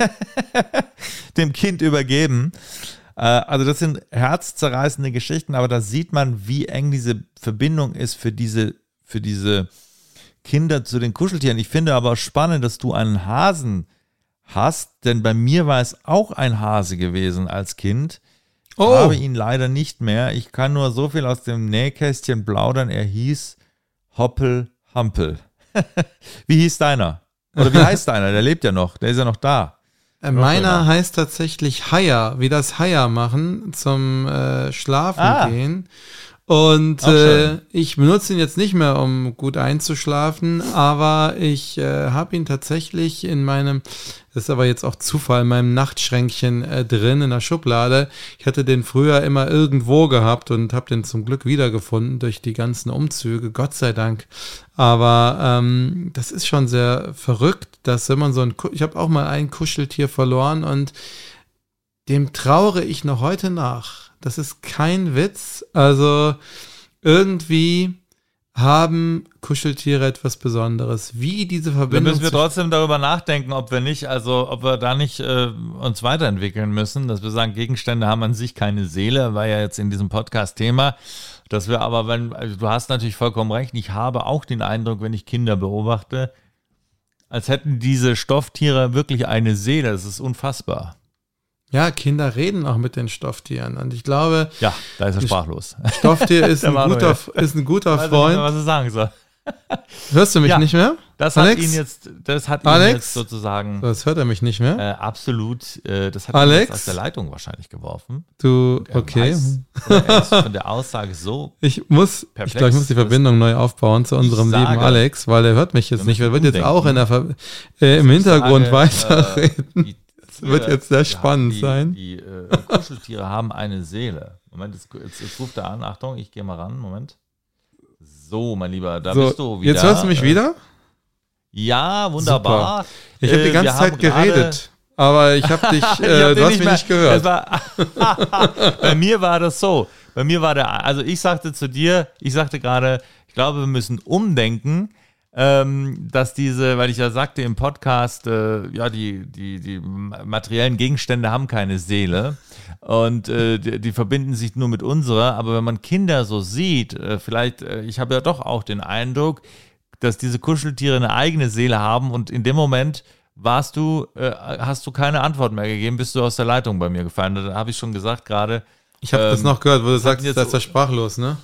C: dem Kind übergeben. Äh, also das sind herzzerreißende Geschichten, aber da sieht man, wie eng diese Verbindung ist für diese, für diese Kinder zu den Kuscheltieren. Ich finde aber spannend, dass du einen Hasen hast, denn bei mir war es auch ein Hase gewesen als Kind. Ich oh. habe ihn leider nicht mehr. Ich kann nur so viel aus dem Nähkästchen plaudern. Er hieß Hoppel Hampel. Wie hieß deiner? Oder wie heißt deiner? Der lebt ja noch. Der ist ja noch da.
B: Äh, meiner heißt tatsächlich Haier, wie das Haier machen zum äh, Schlafen ah. gehen. Und äh, ich benutze ihn jetzt nicht mehr, um gut einzuschlafen, aber ich äh, habe ihn tatsächlich in meinem, das ist aber jetzt auch Zufall, in meinem Nachtschränkchen äh, drin in der Schublade. Ich hatte den früher immer irgendwo gehabt und habe den zum Glück wiedergefunden durch die ganzen Umzüge, Gott sei Dank. Aber ähm, das ist schon sehr verrückt, dass wenn man so ein, ich habe auch mal ein Kuscheltier verloren und dem trauere ich noch heute nach. Das ist kein Witz. Also irgendwie haben Kuscheltiere etwas Besonderes. Wie diese Verbindung.
C: Da müssen wir trotzdem darüber nachdenken, ob wir nicht, also ob wir da nicht äh, uns weiterentwickeln müssen, dass wir sagen, Gegenstände haben an sich keine Seele, war ja jetzt in diesem Podcast Thema. Dass wir aber, wenn, also du hast natürlich vollkommen recht, ich habe auch den Eindruck, wenn ich Kinder beobachte, als hätten diese Stofftiere wirklich eine Seele. Das ist unfassbar.
B: Ja, Kinder reden auch mit den Stofftieren. Und ich glaube.
C: Ja, da ist er sprachlos.
B: Stofftier ist, ein guter, ist ein guter
C: weiß
B: Freund.
C: Ich nicht mehr, was ich sagen soll.
B: Hörst du mich
C: ja,
B: nicht mehr?
C: Das
B: Alex?
C: hat ihn jetzt, das hat
B: Alex?
C: ihn jetzt sozusagen.
B: Das hört er mich nicht mehr.
C: Äh, absolut. Äh, das hat
B: Alex?
C: ihn jetzt aus der Leitung wahrscheinlich geworfen.
B: Du,
C: Er
B: okay.
C: Weiß, er ist von der Aussage so.
B: Ich muss,
C: Perplex.
B: ich glaube, ich muss die Verbindung neu aufbauen zu unserem
C: Ich
B: lieben
C: sage,
B: Alex, weil er hört mich jetzt
C: wir
B: nicht. Er wird
C: müssen
B: jetzt auch in der Ver äh, im
C: Ich
B: Hintergrund
C: sage,
B: weiterreden.
C: Äh, die
B: Das wird jetzt sehr
C: ja,
B: spannend
C: die,
B: sein.
C: Die äh, Kuscheltiere haben eine Seele. Moment, jetzt, jetzt, jetzt ruft er an. Achtung, ich gehe mal ran. Moment. So, mein Lieber, da
B: So,
C: bist du wieder.
B: jetzt hörst du mich
C: Äh,
B: wieder?
C: Ja, wunderbar.
B: Ich habe
C: Äh,
B: die ganze
C: wir
B: Zeit
C: haben gerade-
B: geredet, aber ich habe dich,
C: Ich hab
B: äh,
C: den
B: du hast
C: nicht
B: mich
C: mehr-
B: nicht gehört.
C: Es war, bei mir war das so. Bei mir war der, also ich sagte zu dir, ich sagte gerade, ich glaube, wir müssen umdenken, ähm, dass diese, weil ich ja sagte im Podcast, äh, ja, die, die, die materiellen Gegenstände haben keine Seele und äh, die, die verbinden sich nur mit unserer, aber wenn man Kinder so sieht, äh, vielleicht, äh, ich habe ja doch auch den Eindruck, dass diese Kuscheltiere eine eigene Seele haben und in dem Moment warst du, äh, hast du keine Antwort mehr gegeben, bist du aus der Leitung bei mir gefallen. Da habe ich schon gesagt gerade.
B: Ich habe
C: ähm,
B: das noch gehört, wo du
C: das
B: sagst,
C: jetzt
B: da ist
C: so-
B: er sprachlos, ne?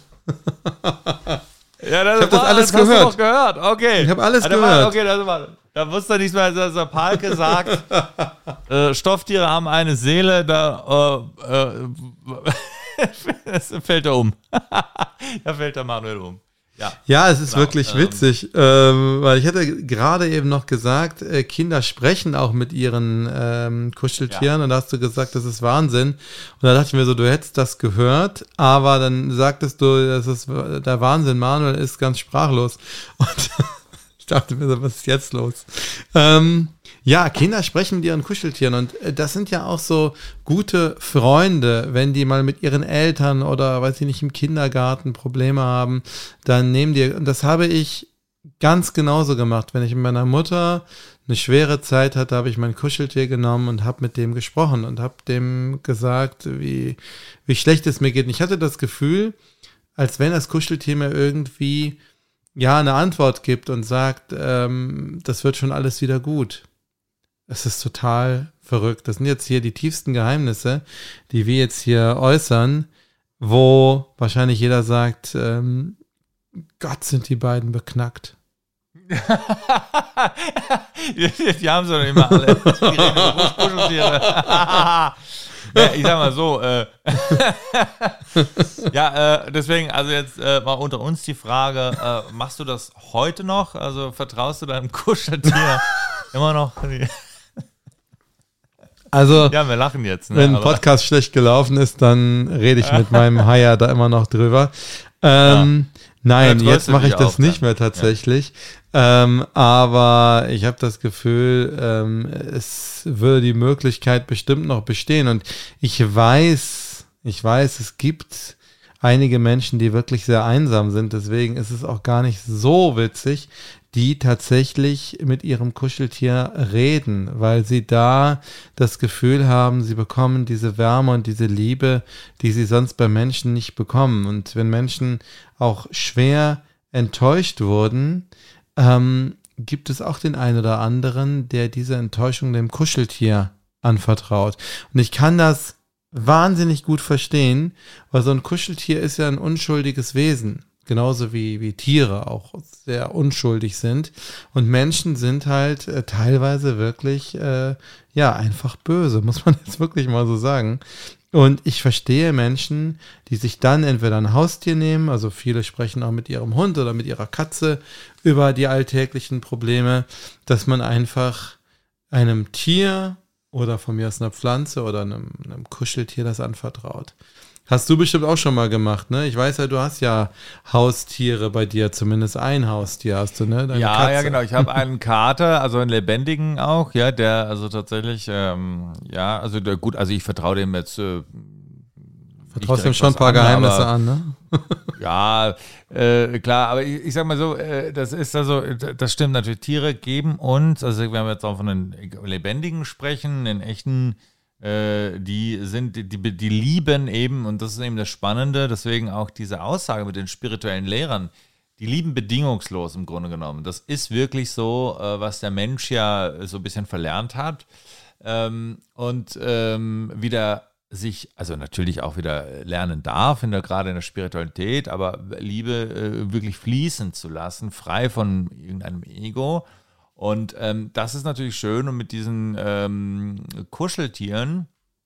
C: Ja, das
B: Ich hab das
C: war-
B: alles
C: hast
B: gehört.
C: Du doch gehört. Okay.
B: Ich hab alles
C: Ah, da war-
B: gehört.
C: Okay, das war, da wusste er nicht mehr, dass der Palke sagt, äh, Stofftiere haben eine Seele, da äh, äh, das fällt er um. Da fällt der Manuel um. Ja.
B: Ja, es ist
C: Genau,
B: wirklich
C: ähm,
B: witzig, ähm, weil ich hatte gerade eben noch gesagt, äh, Kinder sprechen auch mit ihren ähm, Kuscheltieren
C: Ja.
B: und da hast du gesagt, das ist Wahnsinn. Und da dachte ich mir so, du hättest das gehört, aber dann sagtest du, das ist der Wahnsinn, Manuel ist ganz sprachlos. Und ich dachte mir so, was ist jetzt los? Ähm, ja, Kinder sprechen mit ihren Kuscheltieren und äh, das sind ja auch so gute Freunde, wenn die mal mit ihren Eltern oder, weiß ich nicht, im Kindergarten Probleme haben, dann nehmen die, und das habe ich ganz genauso gemacht. Wenn ich mit meiner Mutter eine schwere Zeit hatte, habe ich mein Kuscheltier genommen und habe mit dem gesprochen und habe dem gesagt, wie, wie schlecht es mir geht. Und ich hatte das Gefühl, als wenn das Kuscheltier mir irgendwie ja eine Antwort gibt und sagt, ähm, das wird schon alles wieder gut. Es ist total verrückt. Das sind jetzt hier die tiefsten Geheimnisse, die wir jetzt hier äußern, wo wahrscheinlich jeder sagt, ähm, Gott, sind die beiden beknackt.
C: die, die haben sie doch immer alle. Die reden über Kuscheltiere. Ja, ich sag mal so, äh, ja, äh, deswegen, also jetzt äh, mal unter uns die Frage, äh, machst du das heute noch? Also vertraust du deinem Kuscheltier immer noch?
B: Also,
C: Ja, wir lachen jetzt. Ne?
B: wenn ein
C: Aber-
B: Podcast schlecht gelaufen ist, dann rede ich mit meinem Haier da immer noch drüber. Ähm, Nein,
C: Ja,
B: jetzt mache ich
C: tröstet
B: das
C: dich
B: nicht
C: auch
B: mehr tatsächlich. Ähm, aber ich habe das Gefühl, ähm, es würde die Möglichkeit bestimmt noch bestehen. Und ich weiß, ich weiß, es gibt einige Menschen, die wirklich sehr einsam sind. Deswegen ist es auch gar nicht so witzig, die tatsächlich mit ihrem Kuscheltier reden, weil sie da das Gefühl haben, sie bekommen diese Wärme und diese Liebe, die sie sonst bei Menschen nicht bekommen. Und wenn Menschen auch schwer enttäuscht wurden, ähm, gibt es auch den einen oder anderen, der diese Enttäuschung dem Kuscheltier anvertraut. Und ich kann das wahnsinnig gut verstehen, weil so ein Kuscheltier ist ja ein unschuldiges Wesen. Genauso wie, wie Tiere auch sehr unschuldig sind. Und Menschen sind halt äh, teilweise wirklich, äh, ja, einfach böse, muss man jetzt wirklich mal so sagen. Und ich verstehe Menschen, die sich dann entweder ein Haustier nehmen, also viele sprechen auch mit ihrem Hund oder mit ihrer Katze über die alltäglichen Probleme, dass man einfach einem Tier oder von mir aus einer Pflanze oder einem, einem Kuscheltier das anvertraut. Hast du bestimmt auch schon mal gemacht, ne? Ich weiß ja, du hast ja Haustiere bei dir, zumindest ein Haustier hast du, ne? Deine
C: ja,
B: Katze.
C: ja, genau. Ich habe einen Kater, also einen lebendigen auch, ja, der also tatsächlich, ähm, ja, also der, gut, also ich vertraue dem jetzt äh,
B: Vertraust ihm schon ein paar
C: an,
B: Geheimnisse
C: aber,
B: an, ne?
C: Ja, äh, klar, aber ich, ich sag mal so, äh, das ist also, das stimmt natürlich, Tiere geben uns, also wenn wir jetzt auch von den lebendigen sprechen, den echten, äh, die sind, die, die, die lieben eben, und das ist eben das Spannende, deswegen auch diese Aussage mit den spirituellen Lehrern, die lieben bedingungslos im Grunde genommen. Das ist wirklich so, äh, was der Mensch ja so ein bisschen verlernt hat, ähm, und ähm, wieder sich, also natürlich auch wieder lernen darf, in der, gerade in der Spiritualität, aber Liebe äh, wirklich fließen zu lassen, frei von irgendeinem Ego. Und ähm, das ist natürlich schön, und mit diesen ähm, Kuscheltieren,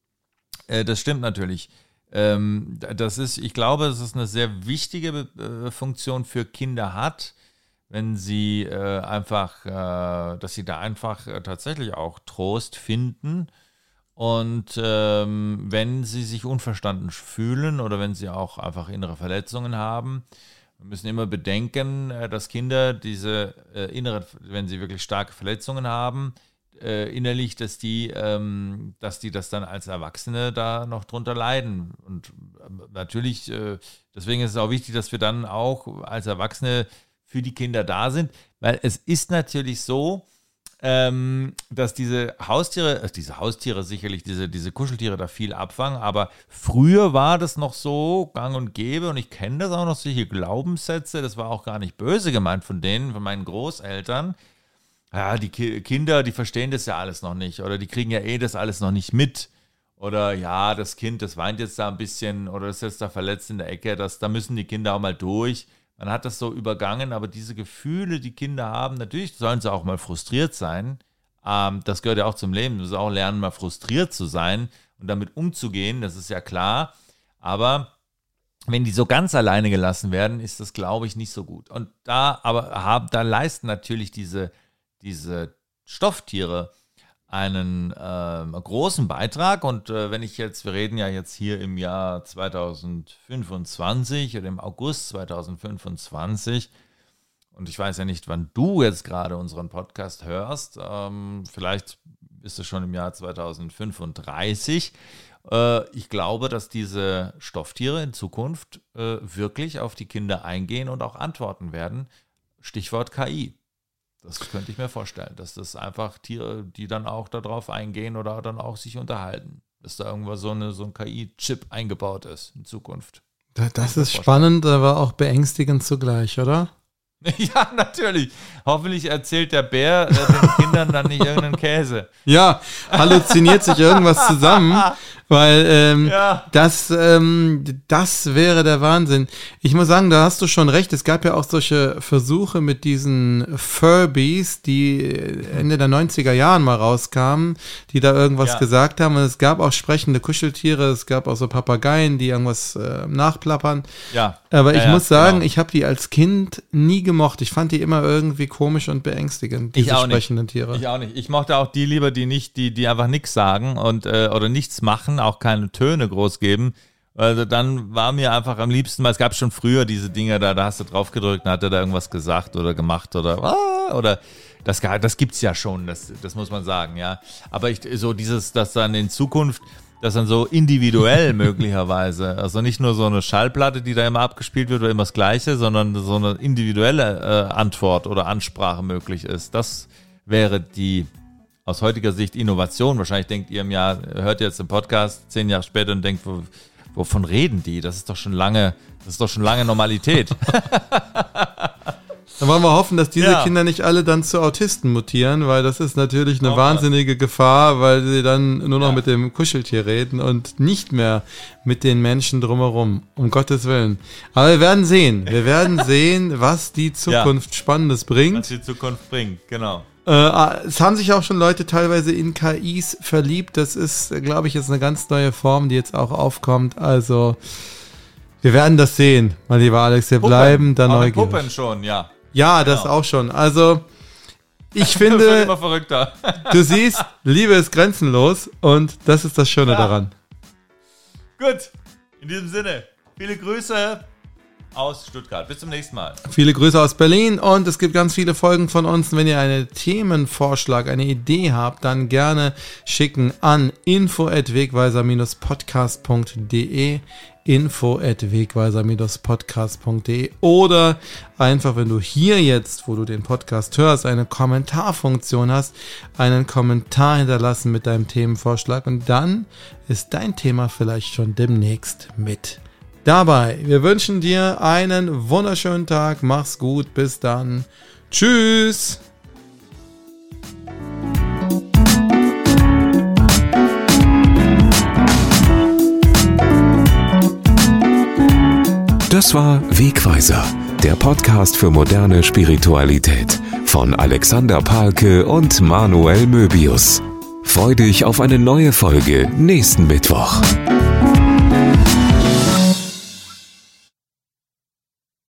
C: äh, das stimmt natürlich. Ähm, das ist, ich glaube, dass es eine sehr wichtige äh, Funktion für Kinder hat, wenn sie äh, einfach, äh, dass sie da einfach äh, tatsächlich auch Trost finden. Und ähm, wenn sie sich unverstanden fühlen oder wenn sie auch einfach innere Verletzungen haben, wir müssen immer bedenken, äh, dass Kinder diese äh, innere, wenn sie wirklich starke Verletzungen haben, äh, innerlich, dass die, ähm, dass die das dann als Erwachsene da noch drunter leiden. Und äh, natürlich, äh, deswegen ist es auch wichtig, dass wir dann auch als Erwachsene für die Kinder da sind, weil es ist natürlich so, Ähm, dass diese Haustiere, also diese Haustiere sicherlich, diese, diese Kuscheltiere da viel abfangen, aber früher war das noch so gang und gäbe, und ich kenne das auch noch, solche Glaubenssätze, das war auch gar nicht böse gemeint von denen, von meinen Großeltern. Ja, die Ki- Kinder, die verstehen das ja alles noch nicht, oder die kriegen ja eh das alles noch nicht mit. Oder ja, das Kind, das weint jetzt da ein bisschen oder ist jetzt da verletzt in der Ecke, das, da müssen die Kinder auch mal durch. Man hat das so übergangen, aber diese Gefühle, die Kinder haben, natürlich sollen sie auch mal frustriert sein. Ähm, das gehört ja auch zum Leben. Du musst auch lernen, mal frustriert zu sein und damit umzugehen, das ist ja klar. Aber wenn die so ganz alleine gelassen werden, ist das, glaube ich, nicht so gut. Und da, aber haben, da leisten natürlich diese, diese Stofftiere einen äh, großen Beitrag. Und äh, wenn ich jetzt, wir reden ja jetzt hier im Jahr zweitausendfünfundzwanzig oder im August zweitausendfünfundzwanzig, und ich weiß ja nicht, wann du jetzt gerade unseren Podcast hörst, ähm, vielleicht bist du schon im Jahr zweitausendfünfunddreißig. Äh, ich glaube, dass diese Stofftiere in Zukunft äh, wirklich auf die Kinder eingehen und auch antworten werden. Stichwort K I. Das könnte ich mir vorstellen, dass das einfach Tiere, die dann auch darauf eingehen oder dann auch sich unterhalten, dass da irgendwo so, eine, so ein K I-Chip eingebaut ist in Zukunft.
B: Das, das ist spannend, aber auch beängstigend zugleich, oder?
C: Ja, natürlich. Hoffentlich erzählt der Bär äh, den Kindern dann nicht irgendeinen Käse.
B: Ja, halluziniert sich irgendwas zusammen, weil ähm, ja. das, ähm, das wäre der Wahnsinn. Ich muss sagen, da hast du schon recht. Es gab ja auch solche Versuche mit diesen Furbies, die Ende der neunziger Jahren mal rauskamen, die da irgendwas ja. gesagt haben. Und es gab auch sprechende Kuscheltiere, es gab auch so Papageien, die irgendwas äh, nachplappern.
C: Ja.
B: Aber ich
C: ja,
B: muss sagen,
C: genau.
B: ich habe die als Kind nie gemocht. Ich fand die immer irgendwie komisch und beängstigend, diese
C: ich auch
B: sprechenden
C: nicht.
B: Tiere.
C: Ich auch nicht. Ich mochte auch die lieber, die nicht, die, die einfach nichts sagen und äh, oder nichts machen, auch keine Töne groß geben. Also dann war mir einfach am liebsten, weil es gab schon früher diese Dinger, da, da hast du drauf gedrückt, dann hat er da irgendwas gesagt oder gemacht oder ah, oder das, das gibt's ja schon, das, das muss man sagen, ja. Aber ich, so dieses, das dann in Zukunft, das dann so individuell möglicherweise, also nicht nur so eine Schallplatte, die da immer abgespielt wird oder immer das Gleiche, sondern so eine individuelle äh, Antwort oder Ansprache möglich ist. Das wäre die aus heutiger Sicht Innovation. Wahrscheinlich denkt ihr im Jahr, hört ihr jetzt den Podcast zehn Jahre später und denkt, wo, wovon reden die? Das ist doch schon lange, das ist doch schon lange Normalität.
B: Dann wollen wir hoffen, dass diese
C: ja.
B: Kinder nicht alle dann zu Autisten mutieren, weil das ist natürlich eine
C: oh,
B: wahnsinnige Gefahr, weil sie dann nur noch
C: ja.
B: mit dem Kuscheltier reden und nicht mehr mit den Menschen drumherum, um Gottes Willen. Aber wir werden sehen, wir werden sehen, was die Zukunft ja. Spannendes bringt.
C: Was die Zukunft bringt, genau.
B: Äh, es haben sich auch schon Leute teilweise in K Is verliebt. Das ist, glaube ich, jetzt eine ganz neue Form, die jetzt auch aufkommt. Also, wir werden das sehen, mein lieber Alex. Wir
C: Puppen.
B: bleiben da
C: Auch
B: neugierig.
C: Puppen schon, ja.
B: Ja, das
C: Genau.
B: auch schon. Also, ich
C: Das wird
B: finde,
C: immer verrückter.
B: du siehst, Liebe ist grenzenlos und das ist das Schöne
C: Ja.
B: daran.
C: Gut, in diesem Sinne, viele Grüße aus Stuttgart. Bis zum nächsten Mal.
B: Viele Grüße aus Berlin und es gibt ganz viele Folgen von uns. Wenn ihr einen Themenvorschlag, eine Idee habt, dann gerne schicken an info at wegweiser Bindestrich podcast punkt de info at wegweiser Bindestrich podcast punkt de oder einfach, wenn du hier jetzt, wo du den Podcast hörst, eine Kommentarfunktion hast, einen Kommentar hinterlassen mit deinem Themenvorschlag und dann ist dein Thema vielleicht schon demnächst mit dabei. Wir wünschen dir einen wunderschönen Tag. Mach's gut. Bis dann. Tschüss.
A: Das war Wegweiser, der Podcast für moderne Spiritualität von Alexander Pahlke und Manuel Möbius. Freu dich auf eine neue Folge nächsten Mittwoch.